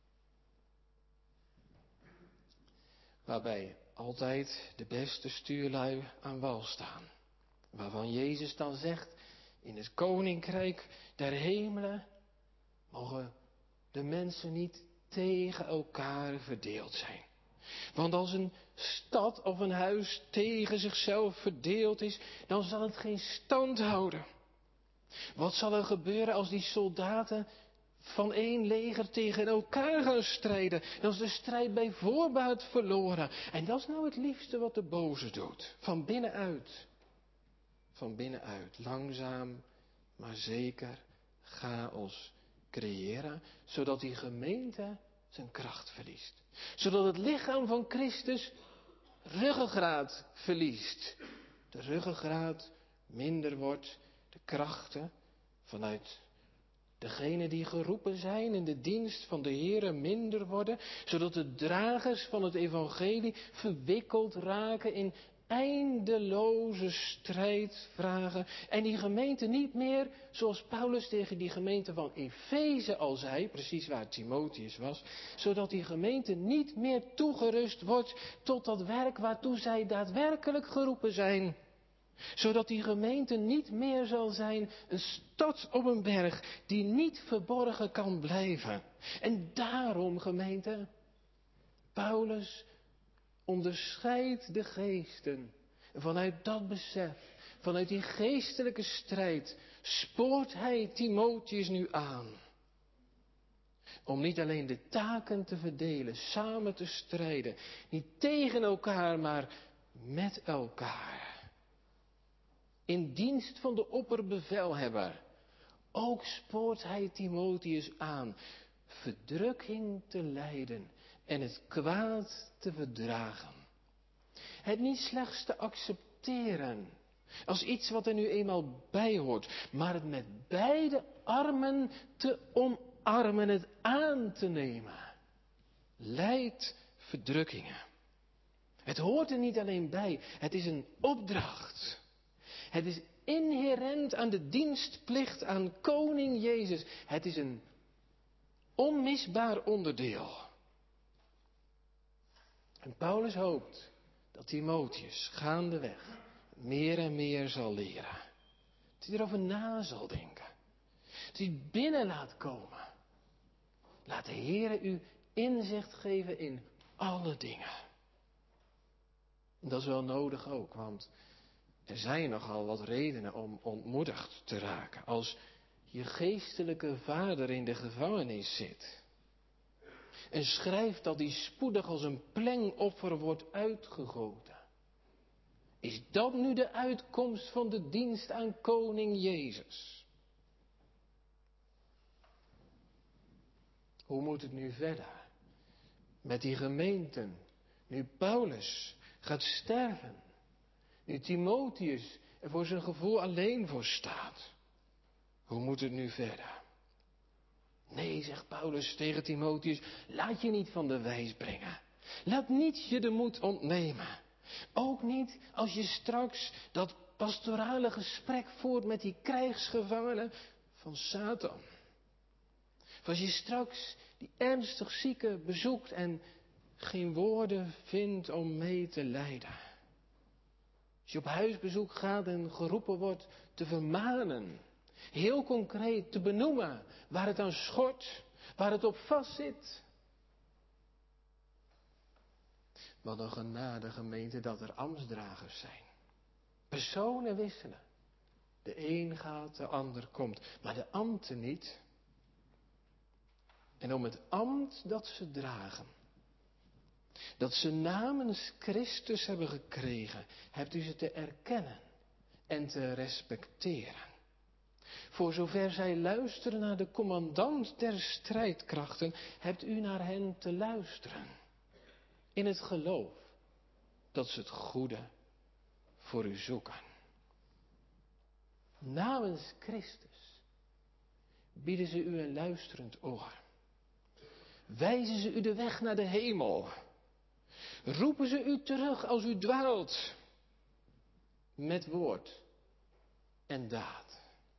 Waarbij altijd de beste stuurlui aan wal staan. Waarvan Jezus dan zegt, in het koninkrijk der hemelen mogen de mensen niet tegen elkaar verdeeld zijn. Want als een stad of een huis tegen zichzelf verdeeld is, dan zal het geen stand houden. Wat zal er gebeuren als die soldaten van één leger tegen elkaar gaan strijden? Dan is de strijd bij voorbaat verloren. En dat is nou het liefste wat de boze doet. Van binnenuit. Van binnenuit. Langzaam, maar zeker chaos creëren. Zodat die gemeente zijn kracht verliest. Zodat het lichaam van Christus ruggengraat verliest. De ruggengraat minder wordt. De krachten vanuit degenen die geroepen zijn in de dienst van de Heere minder worden. Zodat de dragers van het evangelie verwikkeld raken in eindeloze strijdvragen. En die gemeente niet meer, zoals Paulus tegen die gemeente van Efeze al zei, precies waar Timotheus was, zodat die gemeente niet meer toegerust wordt tot dat werk waartoe zij daadwerkelijk geroepen zijn. Zodat die gemeente niet meer zal zijn een stad op een berg die niet verborgen kan blijven. En daarom, gemeente, Paulus onderscheidt de geesten. Vanuit dat besef, vanuit die geestelijke strijd, spoort hij Timotheus nu aan. Om niet alleen de taken te verdelen, samen te strijden. Niet tegen elkaar, maar met elkaar. In dienst van de opperbevelhebber. Ook spoort hij Timotheus aan verdrukking te lijden en het kwaad te verdragen. Het niet slechts te accepteren als iets wat er nu eenmaal bij hoort, maar het met beide armen te omarmen, het aan te nemen. Lijdt verdrukkingen. Het hoort er niet alleen bij, het is een opdracht. Het is inherent aan de dienstplicht aan koning Jezus. Het is een onmisbaar onderdeel. En Paulus hoopt dat Timotheus gaandeweg meer en meer zal leren. Dat hij erover na zal denken. Dat hij het binnen laat komen. Laat de Heere u inzicht geven in alle dingen. En dat is wel nodig ook, want er zijn nogal wat redenen om ontmoedigd te raken. Als je geestelijke vader in de gevangenis zit. En schrijft dat hij spoedig als een plengoffer wordt uitgegoten. Is dat nu de uitkomst van de dienst aan koning Jezus? Hoe moet het nu verder? Met die gemeenten. Nu Paulus gaat sterven. Nu Timotheus er voor zijn gevoel alleen voor staat. Hoe moet het nu verder? Nee, zegt Paulus tegen Timotheus, laat je niet van de wijs brengen. Laat niet je de moed ontnemen. Ook niet als je straks dat pastorale gesprek voert met die krijgsgevangenen van Satan. Of als je straks die ernstig zieke bezoekt en geen woorden vindt om mee te lijden. Als je op huisbezoek gaat en geroepen wordt te vermanen. Heel concreet te benoemen waar het aan schort, waar het op vastzit. Wat een genade, gemeente, dat er ambtsdragers zijn. Personen wisselen. De een gaat, de ander komt. Maar de ambten niet. En om het ambt dat ze dragen. Dat ze namens Christus hebben gekregen, hebt u ze te erkennen en te respecteren. Voor zover zij luisteren naar de commandant der strijdkrachten, hebt u naar hen te luisteren. In het geloof dat ze het goede voor u zoeken. Namens Christus bieden ze u een luisterend oor. Wijzen ze u de weg naar de hemel. Roepen ze u terug als u dwaalt. Met woord en daad.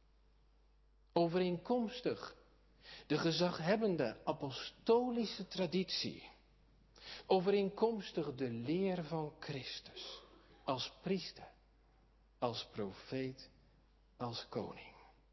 Overeenkomstig de gezaghebbende apostolische traditie. Overeenkomstig de leer van Christus. Als priester, als profeet, als koning.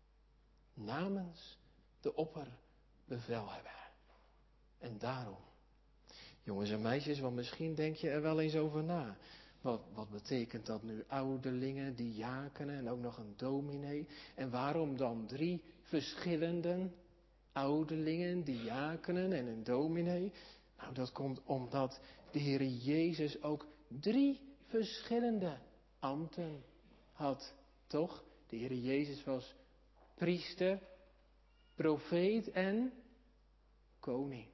Namens de opperbevelhebber. En daarom, jongens en meisjes, want misschien denk je er wel eens over na. Wat, wat betekent dat nu? Ouderlingen, diakenen en ook nog een dominee. En waarom dan drie verschillende ouderlingen, diakenen en een dominee? Nou, dat komt omdat de Heer Jezus ook drie verschillende ambten had, toch? De Heer Jezus was priester, profeet en koning.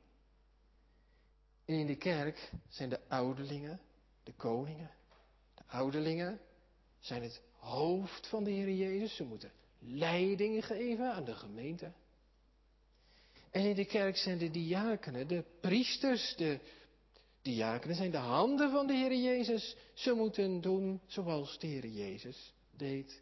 En in de kerk zijn de ouderlingen, de koningen. De ouderlingen zijn het hoofd van de Heer Jezus. Ze moeten leiding geven aan de gemeente. En in de kerk zijn de diakenen, de priesters, de diakenen zijn de handen van de Heer Jezus. Ze moeten doen zoals de Heer Jezus deed.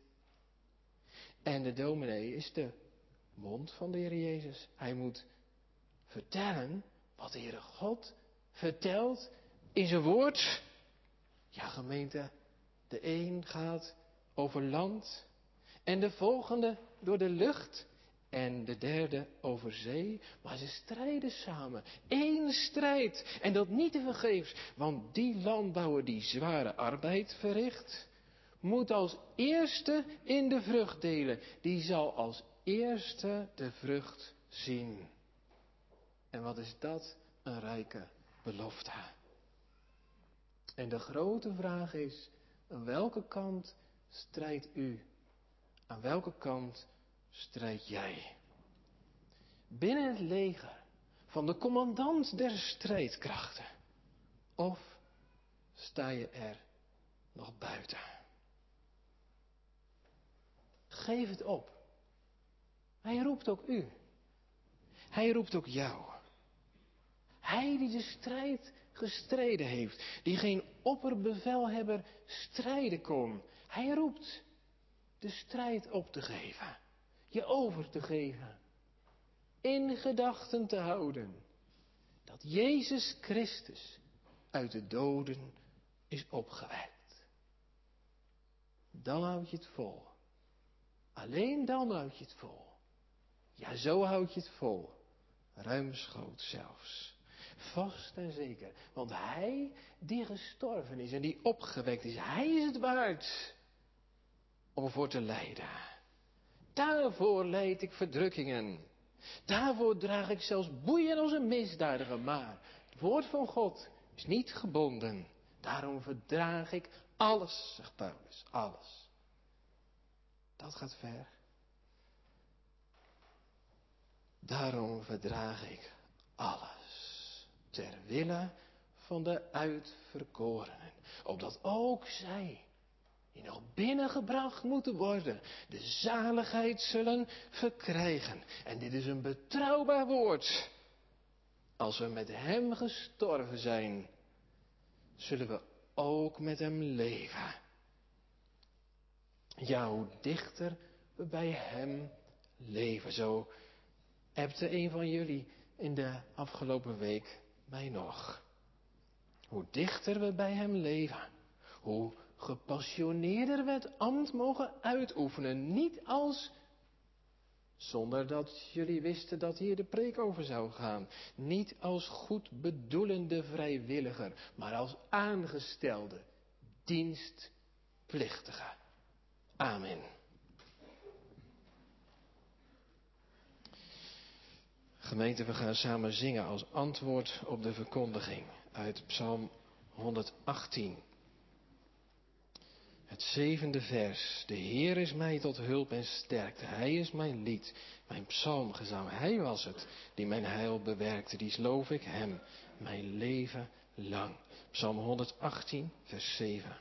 En de dominee is de mond van de Heer Jezus. Hij moet vertellen wat de Heere God vertelt in zijn woord. Ja, gemeente, de een gaat over land en de volgende door de lucht en de derde over zee. Maar ze strijden samen. Eén strijd. En dat niet te vergeefs. Want die landbouwer die zware arbeid verricht, moet als eerste in de vrucht delen. Die zal als eerste de vrucht zien. En wat is dat? Een rijke belofte. En de grote vraag is, aan welke kant strijdt u? Aan welke kant strijd jij? Binnen het leger van de commandant der strijdkrachten. Of sta je er nog buiten? Geef het op. Hij roept ook u. Hij roept ook jou. Hij die de strijd gestreden heeft. Die geen opperbevelhebber strijden kon. Hij roept de strijd op te geven. Je over te geven. In gedachten te houden. Dat Jezus Christus uit de doden is opgewekt. Dan houd je het vol. Alleen dan houd je het vol. Ja, zo houd je het vol. Ruimschoots zelfs. Vast en zeker. Want hij die gestorven is en die opgewekt is, hij is het waard om voor te lijden. Daarvoor leid ik verdrukkingen. Daarvoor draag ik zelfs boeien als een misdadiger. Maar het woord van God is niet gebonden. Daarom verdraag ik alles, zegt Paulus. Alles. Dat gaat ver. Daarom verdraag ik alles. Ter wille van de uitverkorenen. Opdat ook zij, die nog binnengebracht moeten worden, de zaligheid zullen verkrijgen. En dit is een betrouwbaar woord. Als we met hem gestorven zijn, zullen we ook met hem leven. Ja, hoe dichter we bij hem leven. Zo hebte een van jullie in de afgelopen week mij nog. Hoe dichter we bij hem leven. Hoe gepassioneerder we het ambt mogen uitoefenen. Niet als, zonder dat jullie wisten dat hier de preek over zou gaan. Niet als goed bedoelende vrijwilliger, maar als aangestelde, dienstplichtige. Amen. Gemeente, we gaan samen zingen als antwoord op de verkondiging uit Psalm honderdachttien. Het zevende vers. De Heer is mij tot hulp en sterkte. Hij is mijn lied, mijn psalmgezang. Hij was het die mijn heil bewerkte. Die loof ik hem, mijn leven lang. Psalm honderdachttien, vers zeven.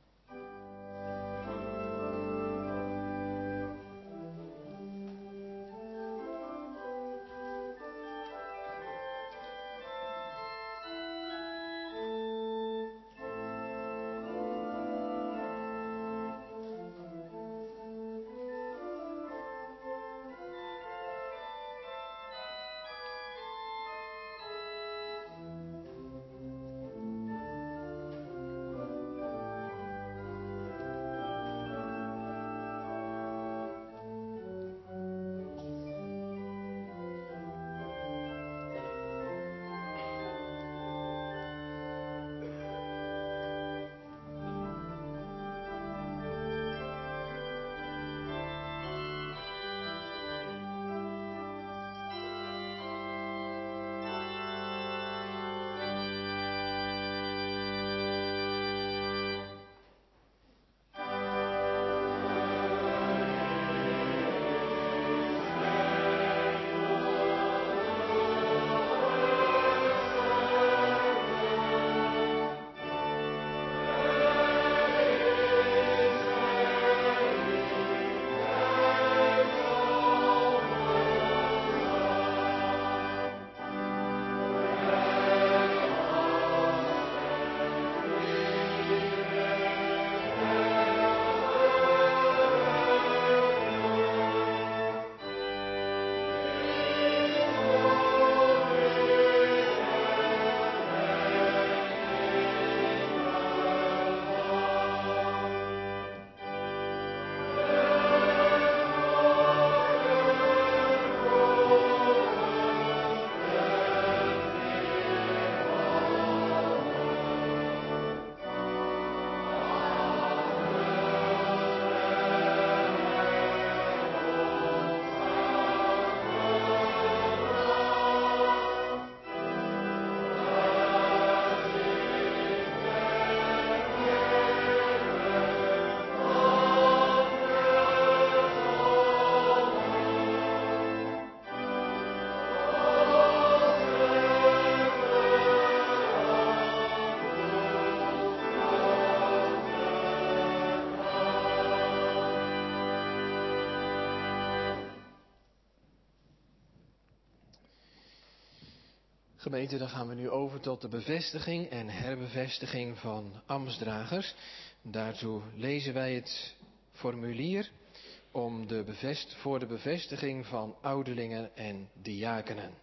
Gemeente, dan gaan we nu over tot de bevestiging en herbevestiging van ambtsdragers. Daartoe lezen wij het formulier om de bevest, voor de bevestiging van ouderlingen en diakenen.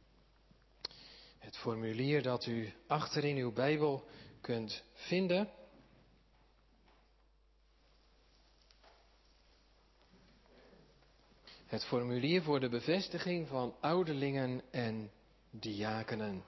Het formulier dat u achter in uw Bijbel kunt vinden. Het formulier voor de bevestiging van ouderlingen en diakenen.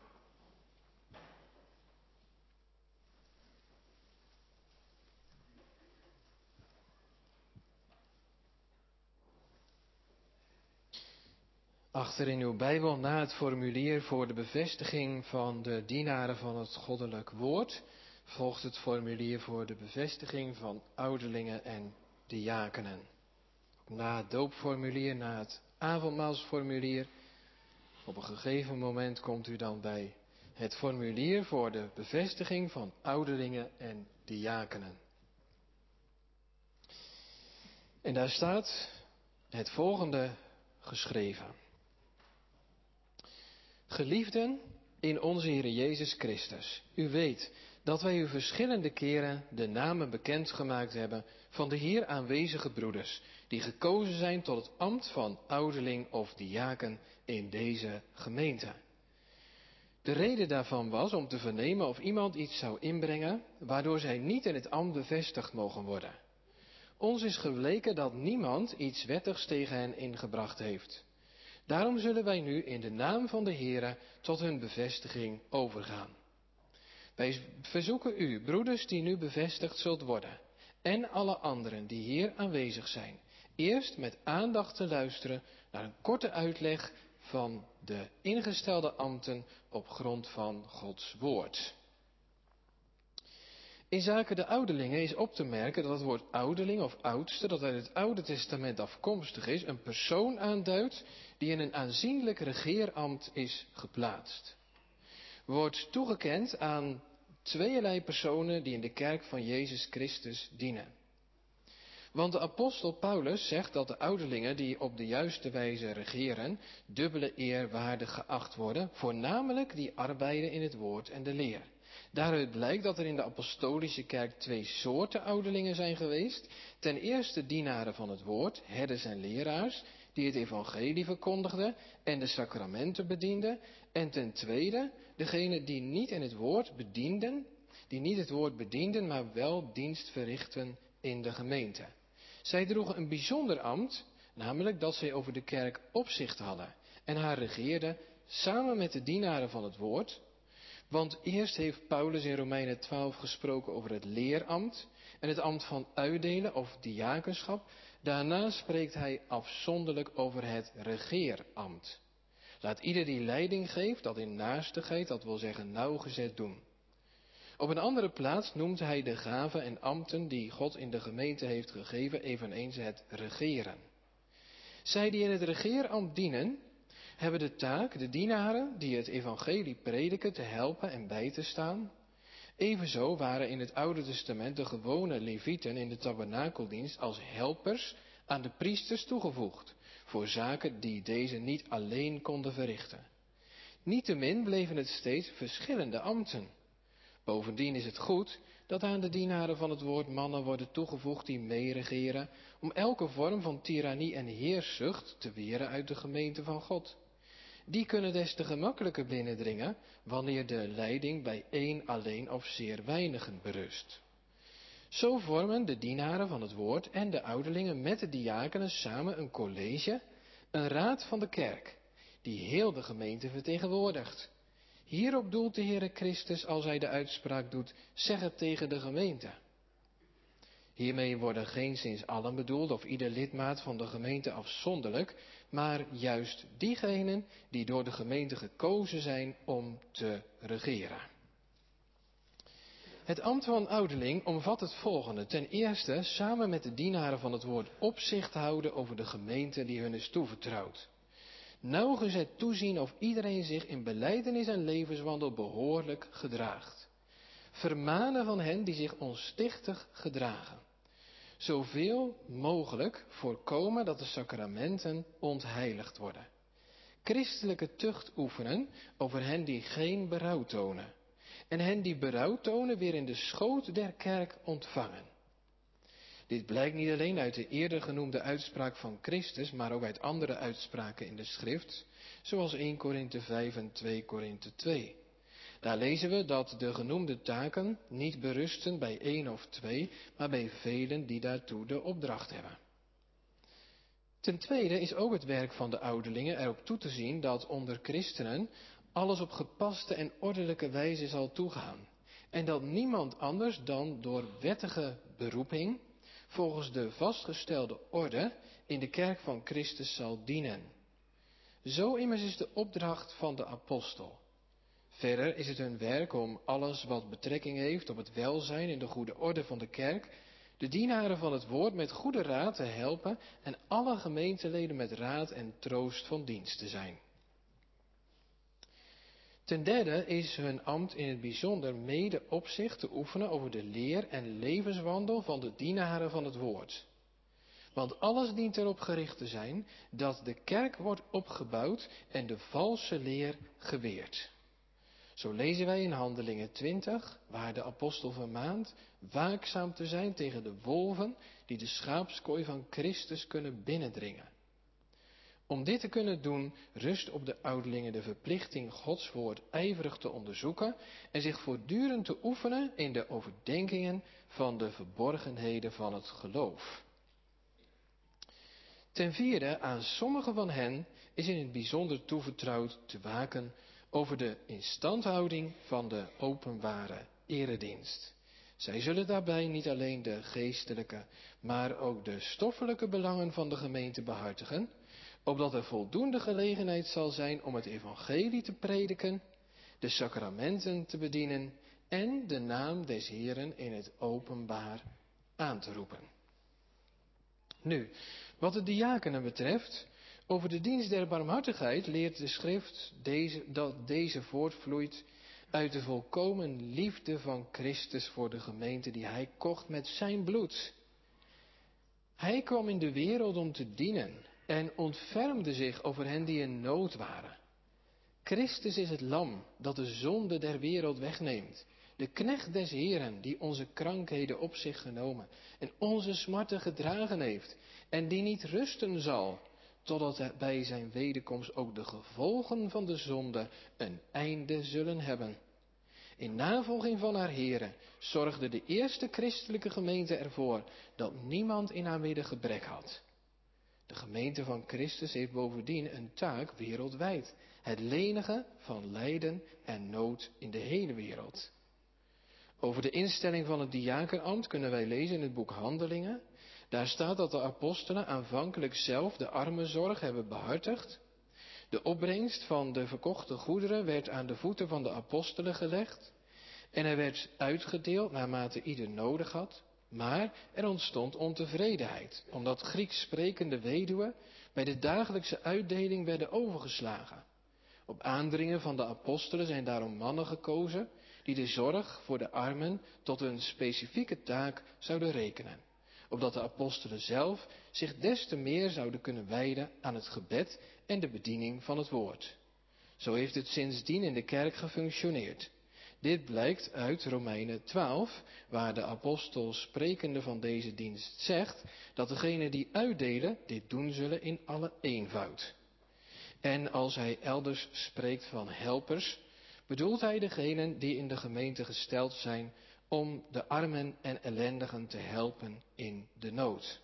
Achter in uw Bijbel, na het formulier voor de bevestiging van de dienaren van het goddelijk woord, volgt het formulier voor de bevestiging van ouderlingen en diakenen. Na het doopformulier, na het avondmaalsformulier, op een gegeven moment komt u dan bij het formulier voor de bevestiging van ouderlingen en diakenen. En daar staat het volgende geschreven. Geliefden in onze Heer Jezus Christus, u weet dat wij u verschillende keren de namen bekendgemaakt hebben van de hier aanwezige broeders, die gekozen zijn tot het ambt van ouderling of diaken in deze gemeente. De reden daarvan was om te vernemen of iemand iets zou inbrengen, waardoor zij niet in het ambt bevestigd mogen worden. Ons is gebleken dat niemand iets wettigs tegen hen ingebracht heeft. Daarom zullen wij nu in de naam van de Heere tot hun bevestiging overgaan. Wij verzoeken u, broeders die nu bevestigd zult worden, en alle anderen die hier aanwezig zijn, eerst met aandacht te luisteren naar een korte uitleg van de ingestelde ambten op grond van Gods woord. In zaken de ouderlingen is op te merken dat het woord ouderling of oudste, dat uit het Oude Testament afkomstig is, een persoon aanduidt die in een aanzienlijk regeerambt is geplaatst. Wordt toegekend aan tweeërlei personen die in de kerk van Jezus Christus dienen. Want de apostel Paulus zegt dat de ouderlingen die op de juiste wijze regeren, dubbele eer waardig geacht worden, voornamelijk die arbeiden in het woord en de leer. Daaruit blijkt dat er in de apostolische kerk twee soorten ouderlingen zijn geweest. Ten eerste dienaren van het woord, herders en leraars, die het evangelie verkondigden en de sacramenten bedienden. En ten tweede, degenen die niet in het woord bedienden, die niet het woord bedienden, maar wel dienst verrichten in de gemeente. Zij droegen een bijzonder ambt, namelijk dat zij over de kerk opzicht hadden en haar regeerden samen met de dienaren van het woord. Want eerst heeft Paulus in Romeinen twaalf gesproken over het leerambt en het ambt van uitdelen of diakenschap. Daarna spreekt hij afzonderlijk over het regeerambt. Laat ieder die leiding geeft dat in naastigheid, dat wil zeggen nauwgezet doen. Op een andere plaats noemt hij de gaven en ambten die God in de gemeente heeft gegeven, eveneens het regeren. Zij die in het regeerambt dienen, hebben de taak de dienaren die het evangelie prediken te helpen en bij te staan. Evenzo waren in het Oude Testament de gewone levieten in de tabernakeldienst als helpers aan de priesters toegevoegd, voor zaken die deze niet alleen konden verrichten. Niettemin bleven het steeds verschillende ambten. Bovendien is het goed dat aan de dienaren van het woord mannen worden toegevoegd die meeregeren, om elke vorm van tirannie en heerszucht te weren uit de gemeente van God. Die kunnen des te gemakkelijker binnendringen wanneer de leiding bij één alleen of zeer weinigen berust. Zo vormen de dienaren van het woord en de ouderlingen met de diakenen samen een college, een raad van de kerk, die heel de gemeente vertegenwoordigt. Hierop doelt de Heere Christus als hij de uitspraak doet, zeg het tegen de gemeente. Hiermee worden geenszins allen bedoeld of ieder lidmaat van de gemeente afzonderlijk, maar juist diegenen die door de gemeente gekozen zijn om te regeren. Het ambt van ouderling omvat het volgende. Ten eerste, samen met de dienaren van het woord opzicht houden over de gemeente die hun is toevertrouwd. Nauwgezet toezien of iedereen zich in belijdenis en levenswandel behoorlijk gedraagt. Vermanen van hen die zich onstichtig gedragen. Zoveel mogelijk voorkomen dat de sacramenten ontheiligd worden. Christelijke tucht oefenen over hen die geen berouw tonen. En hen die berouw tonen weer in de schoot der kerk ontvangen. Dit blijkt niet alleen uit de eerder genoemde uitspraak van Christus, maar ook uit andere uitspraken in de schrift, zoals eerste Korinthe vijf en tweede Korinthe twee. Daar lezen we dat de genoemde taken niet berusten bij één of twee, maar bij velen die daartoe de opdracht hebben. Ten tweede is ook het werk van de ouderlingen erop toe te zien dat onder christenen alles op gepaste en ordelijke wijze zal toegaan. En dat niemand anders dan door wettige beroeping volgens de vastgestelde orde in de kerk van Christus zal dienen. Zo immers is de opdracht van de apostel. Verder is het hun werk om alles wat betrekking heeft op het welzijn en de goede orde van de kerk, de dienaren van het woord met goede raad te helpen en alle gemeenteleden met raad en troost van dienst te zijn. Ten derde is hun ambt in het bijzonder mede opzicht te oefenen over de leer en levenswandel van de dienaren van het woord. Want alles dient erop gericht te zijn dat de kerk wordt opgebouwd en de valse leer geweerd. Zo lezen wij in Handelingen twintig, waar de apostel vermaant waakzaam te zijn tegen de wolven die de schaapskooi van Christus kunnen binnendringen. Om dit te kunnen doen, rust op de ouderlingen de verplichting Gods woord ijverig te onderzoeken en zich voortdurend te oefenen in de overdenkingen van de verborgenheden van het geloof. Ten vierde, aan sommigen van hen is in het bijzonder toevertrouwd te waken over de instandhouding van de openbare eredienst. Zij zullen daarbij niet alleen de geestelijke, maar ook de stoffelijke belangen van de gemeente behartigen, opdat er voldoende gelegenheid zal zijn om het evangelie te prediken, de sacramenten te bedienen en de naam des Heeren in het openbaar aan te roepen. Nu, wat de diakenen betreft, over de dienst der barmhartigheid leert de schrift deze, dat deze voortvloeit uit de volkomen liefde van Christus voor de gemeente die hij kocht met zijn bloed. Hij kwam in de wereld om te dienen en ontfermde zich over hen die in nood waren. Christus is het lam dat de zonde der wereld wegneemt. De knecht des Heeren die onze krankheden op zich genomen en onze smarten gedragen heeft en die niet rusten zal, totdat er bij zijn wederkomst ook de gevolgen van de zonde een einde zullen hebben. In navolging van haar Heere zorgde de eerste christelijke gemeente ervoor dat niemand in haar midden gebrek had. De gemeente van Christus heeft bovendien een taak wereldwijd, het lenigen van lijden en nood in de hele wereld. Over de instelling van het diakenambt kunnen wij lezen in het boek Handelingen. Daar staat dat de apostelen aanvankelijk zelf de armenzorg hebben behartigd. De opbrengst van de verkochte goederen werd aan de voeten van de apostelen gelegd. En er werd uitgedeeld naarmate ieder nodig had. Maar er ontstond ontevredenheid, omdat Grieks sprekende weduwen bij de dagelijkse uitdeling werden overgeslagen. Op aandringen van de apostelen zijn daarom mannen gekozen die de zorg voor de armen tot een specifieke taak zouden rekenen, opdat de apostelen zelf zich des te meer zouden kunnen wijden aan het gebed en de bediening van het woord. Zo heeft het sindsdien in de kerk gefunctioneerd. Dit blijkt uit Romeinen twaalf, waar de apostel sprekende van deze dienst zegt dat degenen die uitdelen dit doen zullen in alle eenvoud. En als hij elders spreekt van helpers, bedoelt hij degenen die in de gemeente gesteld zijn om de armen en ellendigen te helpen in de nood.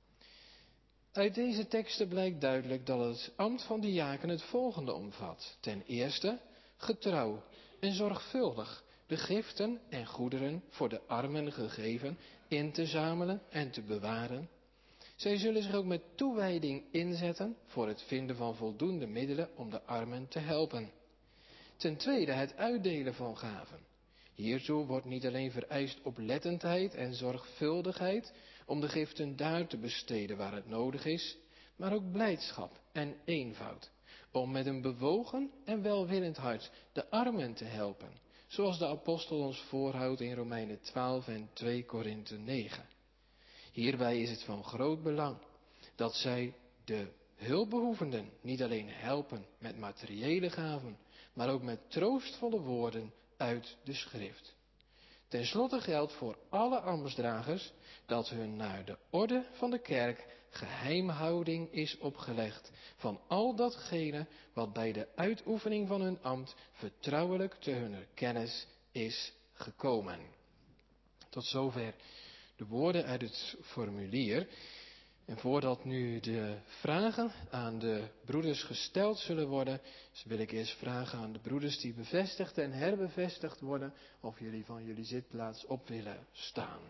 Uit deze teksten blijkt duidelijk dat het ambt van diaken het volgende omvat. Ten eerste, getrouw en zorgvuldig de giften en goederen voor de armen gegeven in te zamelen en te bewaren. Zij zullen zich ook met toewijding inzetten voor het vinden van voldoende middelen om de armen te helpen. Ten tweede, het uitdelen van gaven. Hiertoe wordt niet alleen vereist oplettendheid en zorgvuldigheid om de giften daar te besteden waar het nodig is, maar ook blijdschap en eenvoud, om met een bewogen en welwillend hart de armen te helpen, zoals de apostel ons voorhoudt in Romeinen twaalf en twee Korinthe negen. Hierbij is het van groot belang dat zij de hulpbehoevenden niet alleen helpen met materiële gaven, maar ook met troostvolle woorden uit de schrift. Ten slotte geldt voor alle ambtsdragers dat hun naar de orde van de kerk geheimhouding is opgelegd van al datgene wat bij de uitoefening van hun ambt vertrouwelijk te hunner kennis is gekomen. Tot zover de woorden uit het formulier. En voordat nu de vragen aan de broeders gesteld zullen worden, wil ik eerst vragen aan de broeders die bevestigd en herbevestigd worden, of jullie van jullie zitplaats op willen staan.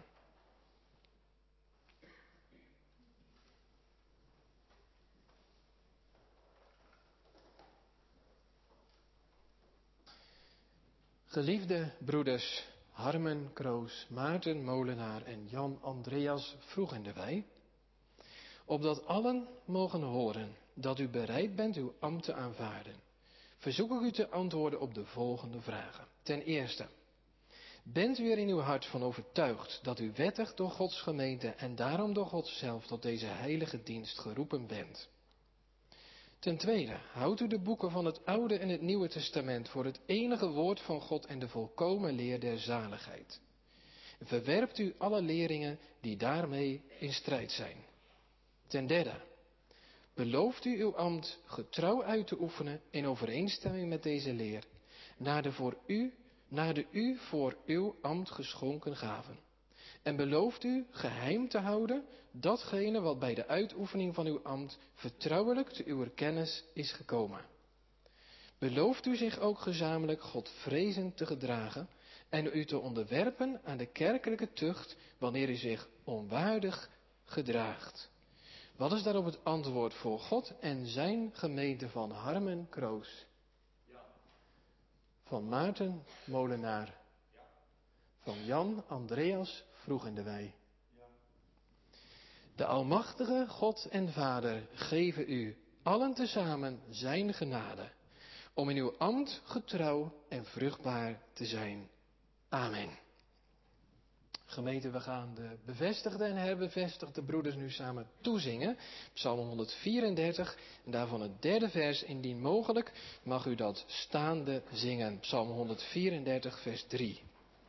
Geliefde broeders Harmen Kroos, Maarten Molenaar en Jan Andreas Vroegendewij, opdat allen mogen horen dat u bereid bent uw ambt te aanvaarden, verzoek ik u te antwoorden op de volgende vragen. Ten eerste, bent u er in uw hart van overtuigd dat u wettig door Gods gemeente en daarom door God zelf tot deze heilige dienst geroepen bent? Ten tweede, houdt u de boeken van het Oude en het Nieuwe Testament voor het enige woord van God en de volkomen leer der zaligheid? Verwerpt u alle leringen die daarmee in strijd zijn? Ten derde, belooft u uw ambt getrouw uit te oefenen in overeenstemming met deze leer, naar de, voor u, naar de u voor uw ambt geschonken gaven? En belooft u geheim te houden datgene wat bij de uitoefening van uw ambt vertrouwelijk te uw kennis is gekomen? Belooft u zich ook gezamenlijk Godvrezend te gedragen en u te onderwerpen aan de kerkelijke tucht wanneer u zich onwaardig gedraagt? Wat is daarop het antwoord voor God en zijn gemeente van Harmen Kroos? Ja. Van Maarten Molenaar? Ja. Van Jan Andreas Vroeg in de Wei? Ja. De Almachtige God en Vader geven u allen tezamen zijn genade, om in uw ambt getrouw en vruchtbaar te zijn. Amen. Gemeente, we gaan de bevestigde en herbevestigde broeders nu samen toezingen. Psalm honderdvierendertig en daarvan het derde vers. Indien mogelijk mag u dat staande zingen. Psalm honderdvierendertig vers drie.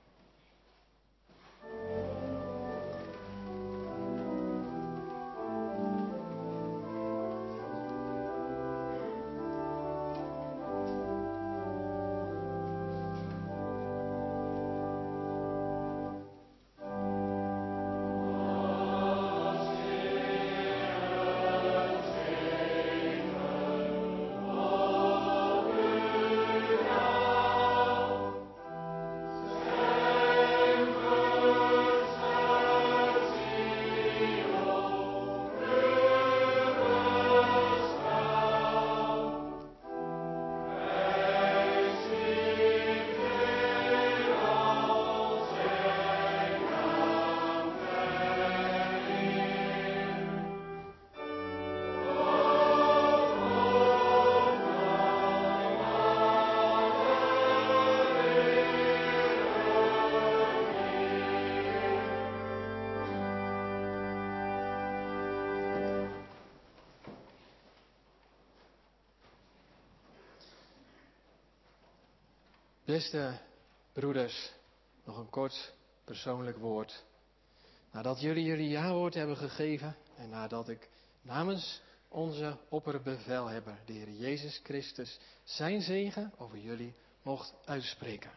Beste broeders, nog een kort persoonlijk woord. Nadat jullie jullie jawoord hebben gegeven en nadat ik namens onze opperbevelhebber, de Heer Jezus Christus, zijn zegen over jullie mocht uitspreken.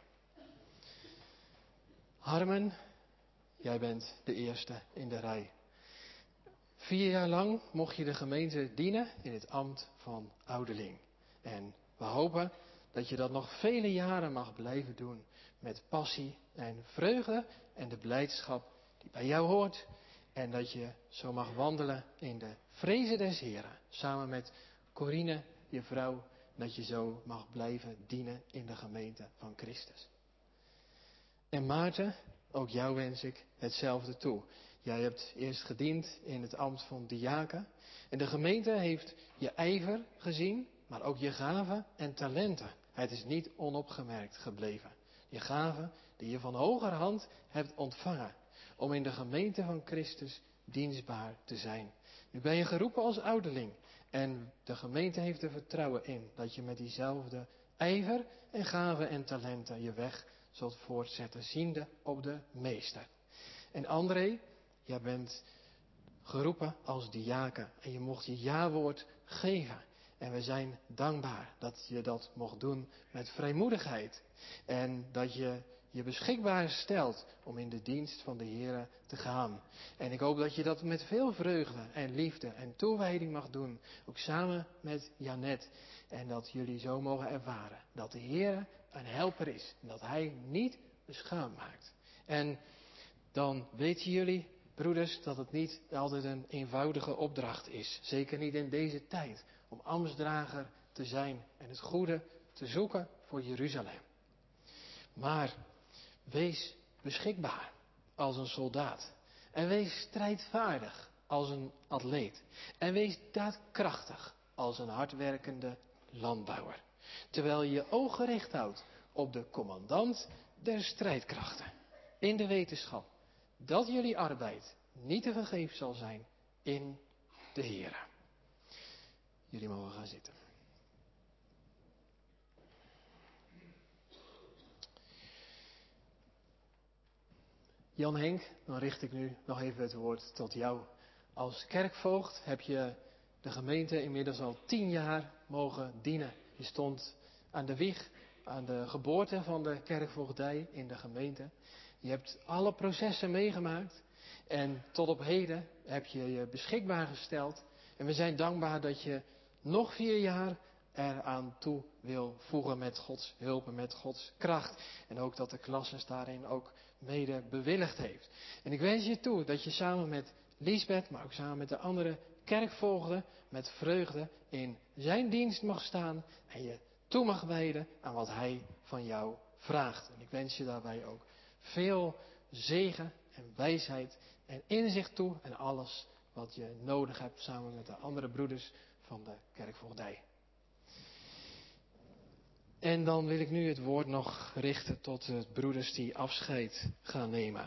Harmen, jij bent de eerste in de rij. Vier jaar lang mocht je de gemeente dienen in het ambt van ouderling. En we hopen dat je dat nog vele jaren mag blijven doen met passie en vreugde en de blijdschap die bij jou hoort. En dat je zo mag wandelen in de vrezen des Heren, samen met Corine, je vrouw, dat je zo mag blijven dienen in de gemeente van Christus. En Maarten, ook jou wens ik hetzelfde toe. Jij hebt eerst gediend in het ambt van diaken. En de gemeente heeft je ijver gezien, maar ook je gaven en talenten. Het is niet onopgemerkt gebleven. Je gaven die je van hogerhand hebt ontvangen. Om in de gemeente van Christus dienstbaar te zijn. Nu ben je geroepen als ouderling. En de gemeente heeft er vertrouwen in dat je met diezelfde ijver en gaven en talenten je weg zult voortzetten. Ziende op de meester. En André, jij bent geroepen als diaken. En je mocht je jawoord geven. En we zijn dankbaar dat je dat mocht doen met vrijmoedigheid. En dat je je beschikbaar stelt om in de dienst van de Heer te gaan. En ik hoop dat je dat met veel vreugde en liefde en toewijding mag doen. Ook samen met Janet. En dat jullie zo mogen ervaren dat de Heer een helper is. En dat Hij niet beschaamd maakt. En dan weten jullie, broeders, dat het niet altijd een eenvoudige opdracht is. Zeker niet in deze tijd. Om ambtsdrager te zijn en het goede te zoeken voor Jeruzalem. Maar wees beschikbaar als een soldaat. En wees strijdvaardig als een atleet. En wees daadkrachtig als een hardwerkende landbouwer. Terwijl je je oog gericht houdt op de commandant der strijdkrachten. In de wetenschap dat jullie arbeid niet te vergeefs zal zijn in de Heere. Jullie mogen gaan zitten. Jan Henk, dan richt ik nu nog even het woord tot jou. Als kerkvoogd heb je de gemeente inmiddels al tien jaar mogen dienen. Je stond aan de wieg, aan de geboorte van de kerkvoogdij in de gemeente. Je hebt alle processen meegemaakt en tot op heden heb je je beschikbaar gesteld. En we zijn dankbaar dat je nog vier jaar eraan toe wil voegen met Gods hulp en met Gods kracht. En ook dat de klasses daarin ook mede bewilligd heeft. En ik wens je toe dat je samen met Liesbeth, maar ook samen met de andere kerkvoogde met vreugde in zijn dienst mag staan en je toe mag wijden aan wat hij van jou vraagt. En ik wens je daarbij ook veel zegen en wijsheid en inzicht toe en alles wat je nodig hebt samen met de andere broeders van de kerkvoogdij. En dan wil ik nu het woord nog richten tot de broeders die afscheid gaan nemen.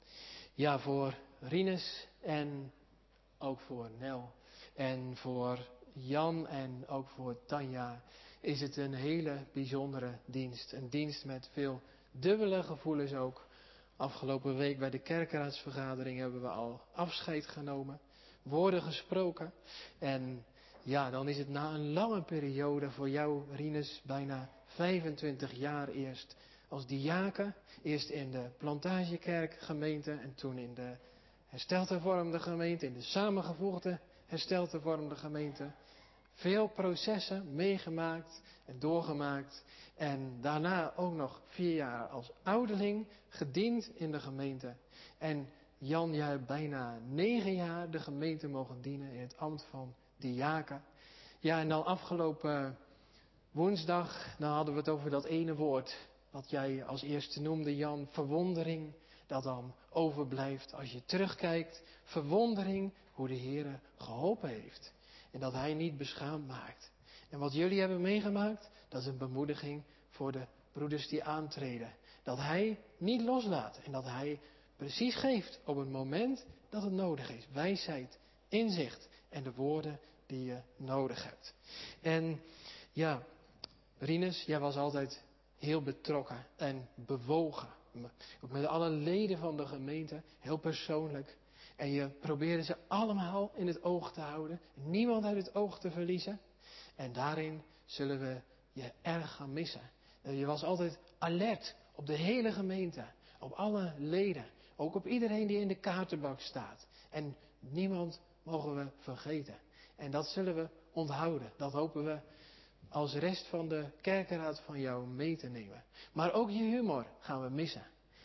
Ja, voor Rinus en ook voor Nel en voor Jan en ook voor Tanja is het een hele bijzondere dienst. Een dienst met veel dubbele gevoelens ook. Afgelopen week bij de kerkenraadsvergadering hebben we al afscheid genomen, woorden gesproken. En ja, dan is het na een lange periode voor jou, Rinus, bijna vijfentwintig jaar eerst als diaken. Eerst in de Plantagekerkgemeente en toen in de herstelhervormde gemeente, in de samengevoegde herstelhervormde gemeente. Veel processen meegemaakt en doorgemaakt. En daarna ook nog vier jaar als ouderling gediend in de gemeente. En Jan, jij hebt bijna negen jaar de gemeente mogen dienen in het ambt van diaken. Ja, en dan afgelopen woensdag, dan hadden we het over dat ene woord wat jij als eerste noemde, Jan, verwondering, dat dan overblijft als je terugkijkt. Verwondering hoe de Heer geholpen heeft en dat Hij niet beschaamd maakt. En wat jullie hebben meegemaakt, dat is een bemoediging voor de broeders die aantreden. Dat Hij niet loslaat en dat Hij precies geeft op het moment dat het nodig is. Wijsheid, inzicht en de woorden die je nodig hebt. En ja, Rinus, jij was altijd heel betrokken en bewogen. Ook met alle leden van de gemeente, heel persoonlijk. En je probeerde ze allemaal in het oog te houden. Niemand uit het oog te verliezen. En daarin zullen we je erg gaan missen. Je was altijd alert op de hele gemeente. Op alle leden. Ook op iedereen die in de kaartenbak staat. En niemand mogen we vergeten. En dat zullen we onthouden. Dat hopen we als rest van de kerkenraad van jou mee te nemen. Maar ook je humor gaan we missen.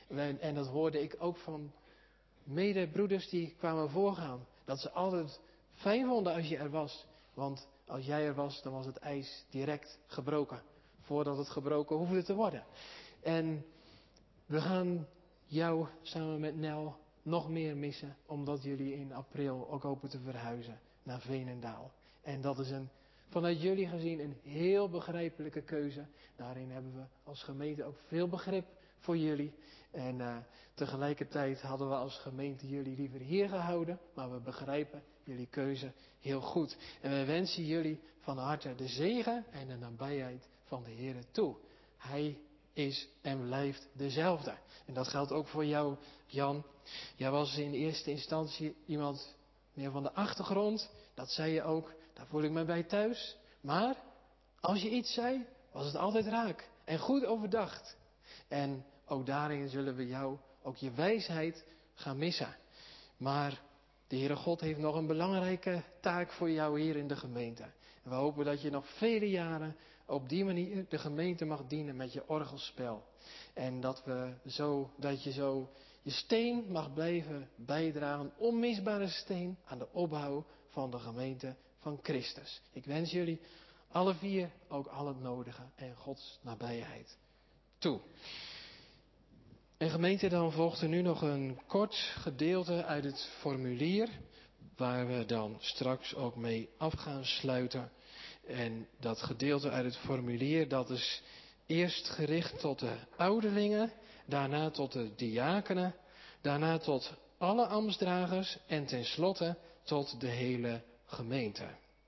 En dat hoorde ik ook van medebroeders die kwamen voorgaan. Dat ze altijd fijn vonden als je er was. Want als jij er was, dan was het ijs direct gebroken. Voordat het gebroken hoefde te worden. En we gaan jou samen met Nel nog meer missen. Omdat jullie in april ook hopen te verhuizen naar Veenendaal. En dat is een, vanuit jullie gezien een heel begrijpelijke keuze. Daarin hebben we als gemeente ook veel begrip voor jullie. En uh, tegelijkertijd hadden we als gemeente jullie liever hier gehouden. Maar we begrijpen jullie keuze heel goed. En we wensen jullie van harte de zegen en de nabijheid van de Heer toe. Hij is en blijft dezelfde. En dat geldt ook voor jou, Jan. Jij was in eerste instantie iemand meer van de achtergrond. Dat zei je ook. Daar voel ik me bij thuis. Maar als je iets zei, was het altijd raak. En goed overdacht. En ook daarin zullen we jou, ook je wijsheid, gaan missen. Maar de Heere God heeft nog een belangrijke taak voor jou hier in de gemeente. En we hopen dat je nog vele jaren op die manier de gemeente mag dienen met je orgelspel. En dat, we zo, dat je zo je steen mag blijven bijdragen, een onmisbare steen aan de opbouw van de gemeente van Christus. Ik wens jullie alle vier ook al het nodige en Gods nabijheid toe. En gemeente, dan volgt er nu nog een kort gedeelte uit het formulier, waar we dan straks ook mee af gaan sluiten. En dat gedeelte uit het formulier, dat is eerst gericht tot de ouderlingen, daarna tot de diakenen, daarna tot alle ambtsdragers en tenslotte tot de hele gemeente.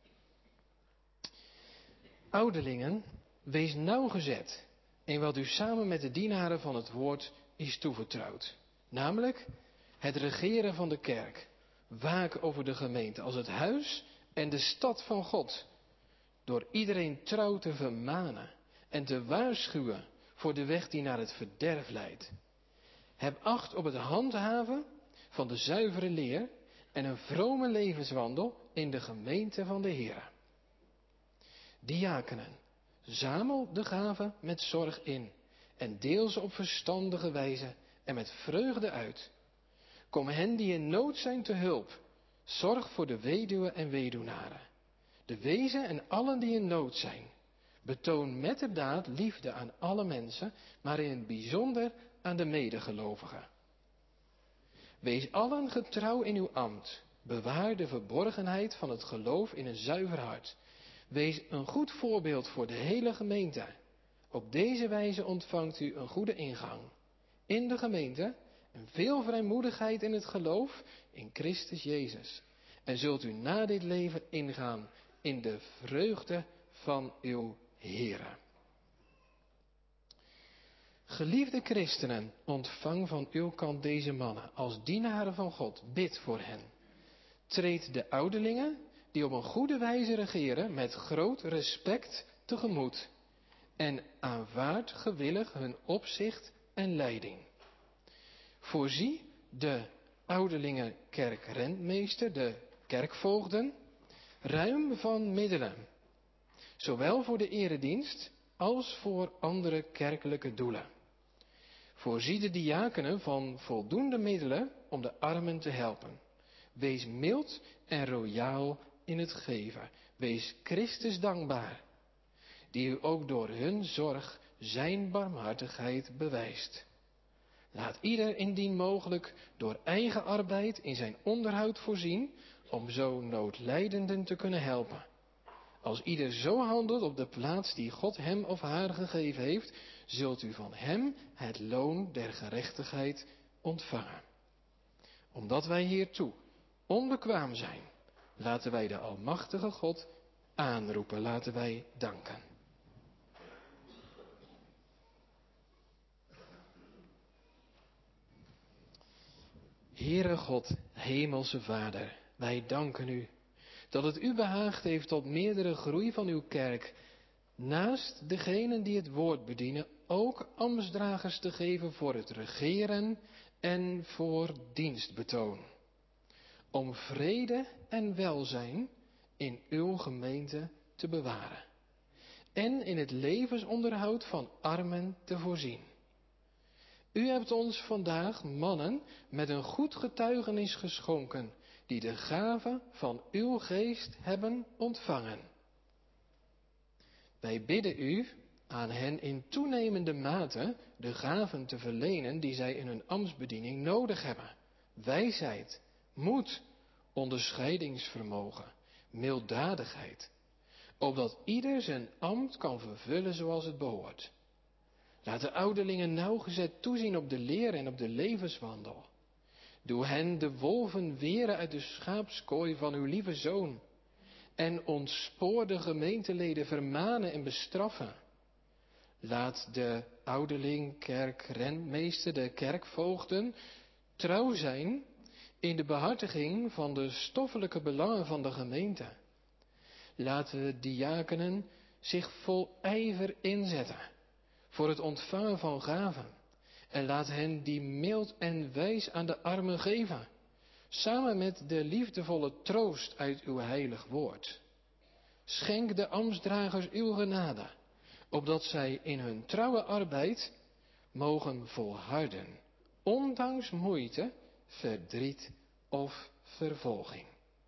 Ouderlingen, wees nauwgezet in wat u samen met de dienaren van het woord is toevertrouwd. Namelijk het regeren van de kerk. Waak over de gemeente als het huis en de stad van God. Door iedereen trouw te vermanen en te waarschuwen voor de weg die naar het verderf leidt. Heb acht op het handhaven van de zuivere leer en een vrome levenswandel in de gemeente van de Heer. Diakenen, zamel de gaven met zorg in en deel ze op verstandige wijze en met vreugde uit. Kom hen die in nood zijn te hulp, Zorg voor de weduwe en weduwnaren, de wezen en allen die in nood zijn. Betoon metterdaad liefde aan alle mensen, maar in het bijzonder aan de medegelovigen. Wees allen getrouw in uw ambt. Bewaar de verborgenheid van het geloof in een zuiver hart. Wees een goed voorbeeld voor de hele gemeente. Op deze wijze ontvangt u een goede ingang in de gemeente en veel vrijmoedigheid in het geloof in Christus Jezus. En zult u na dit leven ingaan in de vreugde van uw Heere. Geliefde christenen, ontvang van uw kant deze mannen als dienaren van God. Bid voor hen. Treed de ouderlingen, die op een goede wijze regeren, met groot respect tegemoet. En aanvaard gewillig hun opzicht en leiding. Voorzie de ouderlingen kerkrentmeester, de kerkvoogden, ruim van middelen. Zowel voor de eredienst als voor andere kerkelijke doelen. Voorzie de diakenen van voldoende middelen om de armen te helpen. Wees mild en royaal in het geven. Wees Christus dankbaar, die u ook door hun zorg zijn barmhartigheid bewijst. Laat ieder indien mogelijk door eigen arbeid in zijn onderhoud voorzien, om zo noodlijdenden te kunnen helpen. Als ieder zo handelt op de plaats die God hem of haar gegeven heeft, zult u van hem het loon der gerechtigheid ontvangen. Omdat wij hiertoe onbekwaam zijn, laten wij de Almachtige God aanroepen, laten wij danken. Heere God, Hemelse Vader, wij danken u dat het u behaagd heeft tot meerdere groei van uw kerk, naast degenen die het woord bedienen, ook ambtsdragers te geven voor het regeren en voor dienstbetoon. Om vrede en welzijn in uw gemeente te bewaren. En in het levensonderhoud van armen te voorzien. U hebt ons vandaag mannen met een goed getuigenis geschonken, die de gave van uw geest hebben ontvangen. Wij bidden u aan hen in toenemende mate de gaven te verlenen die zij in hun ambtsbediening nodig hebben. Wijsheid, moed, onderscheidingsvermogen, milddadigheid, opdat ieder zijn ambt kan vervullen zoals het behoort. Laat de ouderlingen nauwgezet toezien op de leer en op de levenswandel. Doe hen de wolven weren uit de schaapskooi van uw lieve Zoon. En ontspoor de gemeenteleden vermanen en bestraffen. Laat de ouderling, kerkrentmeester, de kerkvoogden trouw zijn in de behartiging van de stoffelijke belangen van de gemeente. Laat de diakenen zich vol ijver inzetten voor het ontvangen van gaven. En laat hen die mild en wijs aan de armen geven, samen met de liefdevolle troost uit uw heilig woord. Schenk de ambtsdragers uw genade, opdat zij in hun trouwe arbeid mogen volharden, ondanks moeite, verdriet of vervolging.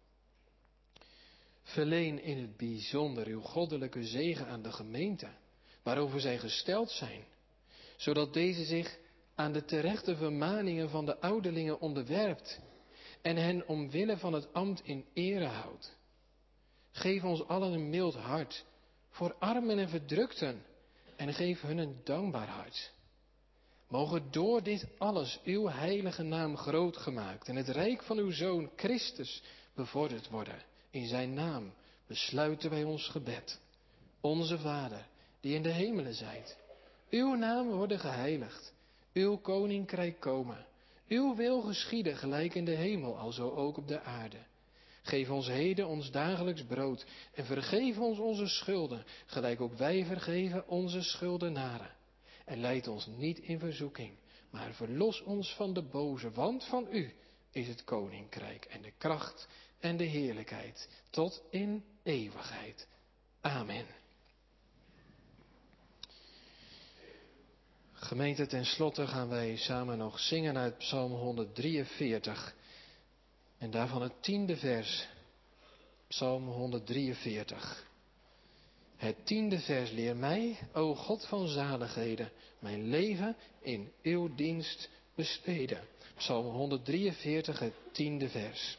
Verleen in het bijzonder uw goddelijke zegen aan de gemeente, waarover zij gesteld zijn, zodat deze zich aan de terechte vermaningen van de ouderlingen onderwerpt en hen omwille van het ambt in ere houdt. Geef ons allen een mild hart voor armen en verdrukten en geef hun een dankbaar hart. Mogen door dit alles uw heilige naam groot gemaakt en het rijk van uw Zoon Christus bevorderd worden. In zijn naam besluiten wij ons gebed. Onze Vader, die in de hemelen zijt, uw naam worden geheiligd, uw koninkrijk komen, uw wil geschieden gelijk in de hemel, alzo ook op de aarde. Geef ons heden ons dagelijks brood en vergeef ons onze schulden, gelijk ook wij vergeven onze schuldenaren. En leid ons niet in verzoeking, maar verlos ons van de boze, want van u is het koninkrijk en de kracht en de heerlijkheid tot in eeuwigheid. Amen. Gemeente, ten slotte gaan wij samen nog zingen uit Psalm honderddrieënveertig. En daarvan het tiende vers, Psalm honderddrieënveertig. Het tiende vers: leer mij, o God van zaligheden, mijn leven in uw dienst besteden. Psalm honderddrieënveertig, het tiende vers.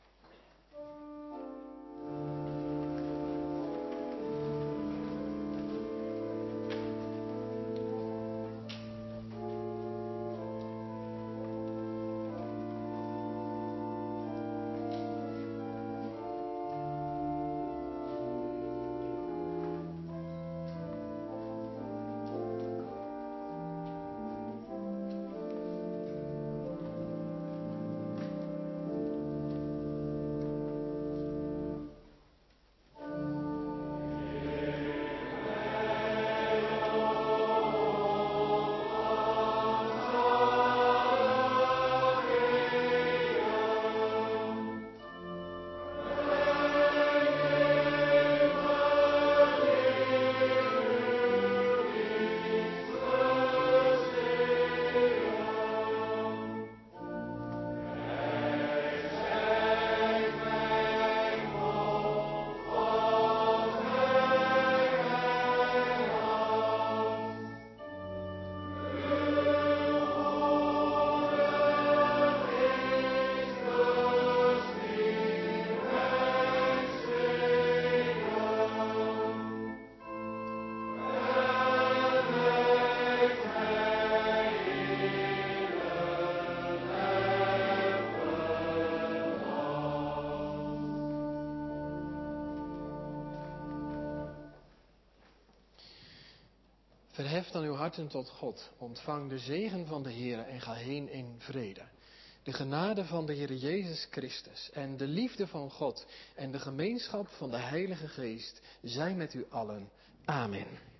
Verhef dan uw harten tot God, ontvang de zegen van de Heere en ga heen in vrede. De genade van de Heere Jezus Christus en de liefde van God en de gemeenschap van de Heilige Geest zijn met u allen. Amen.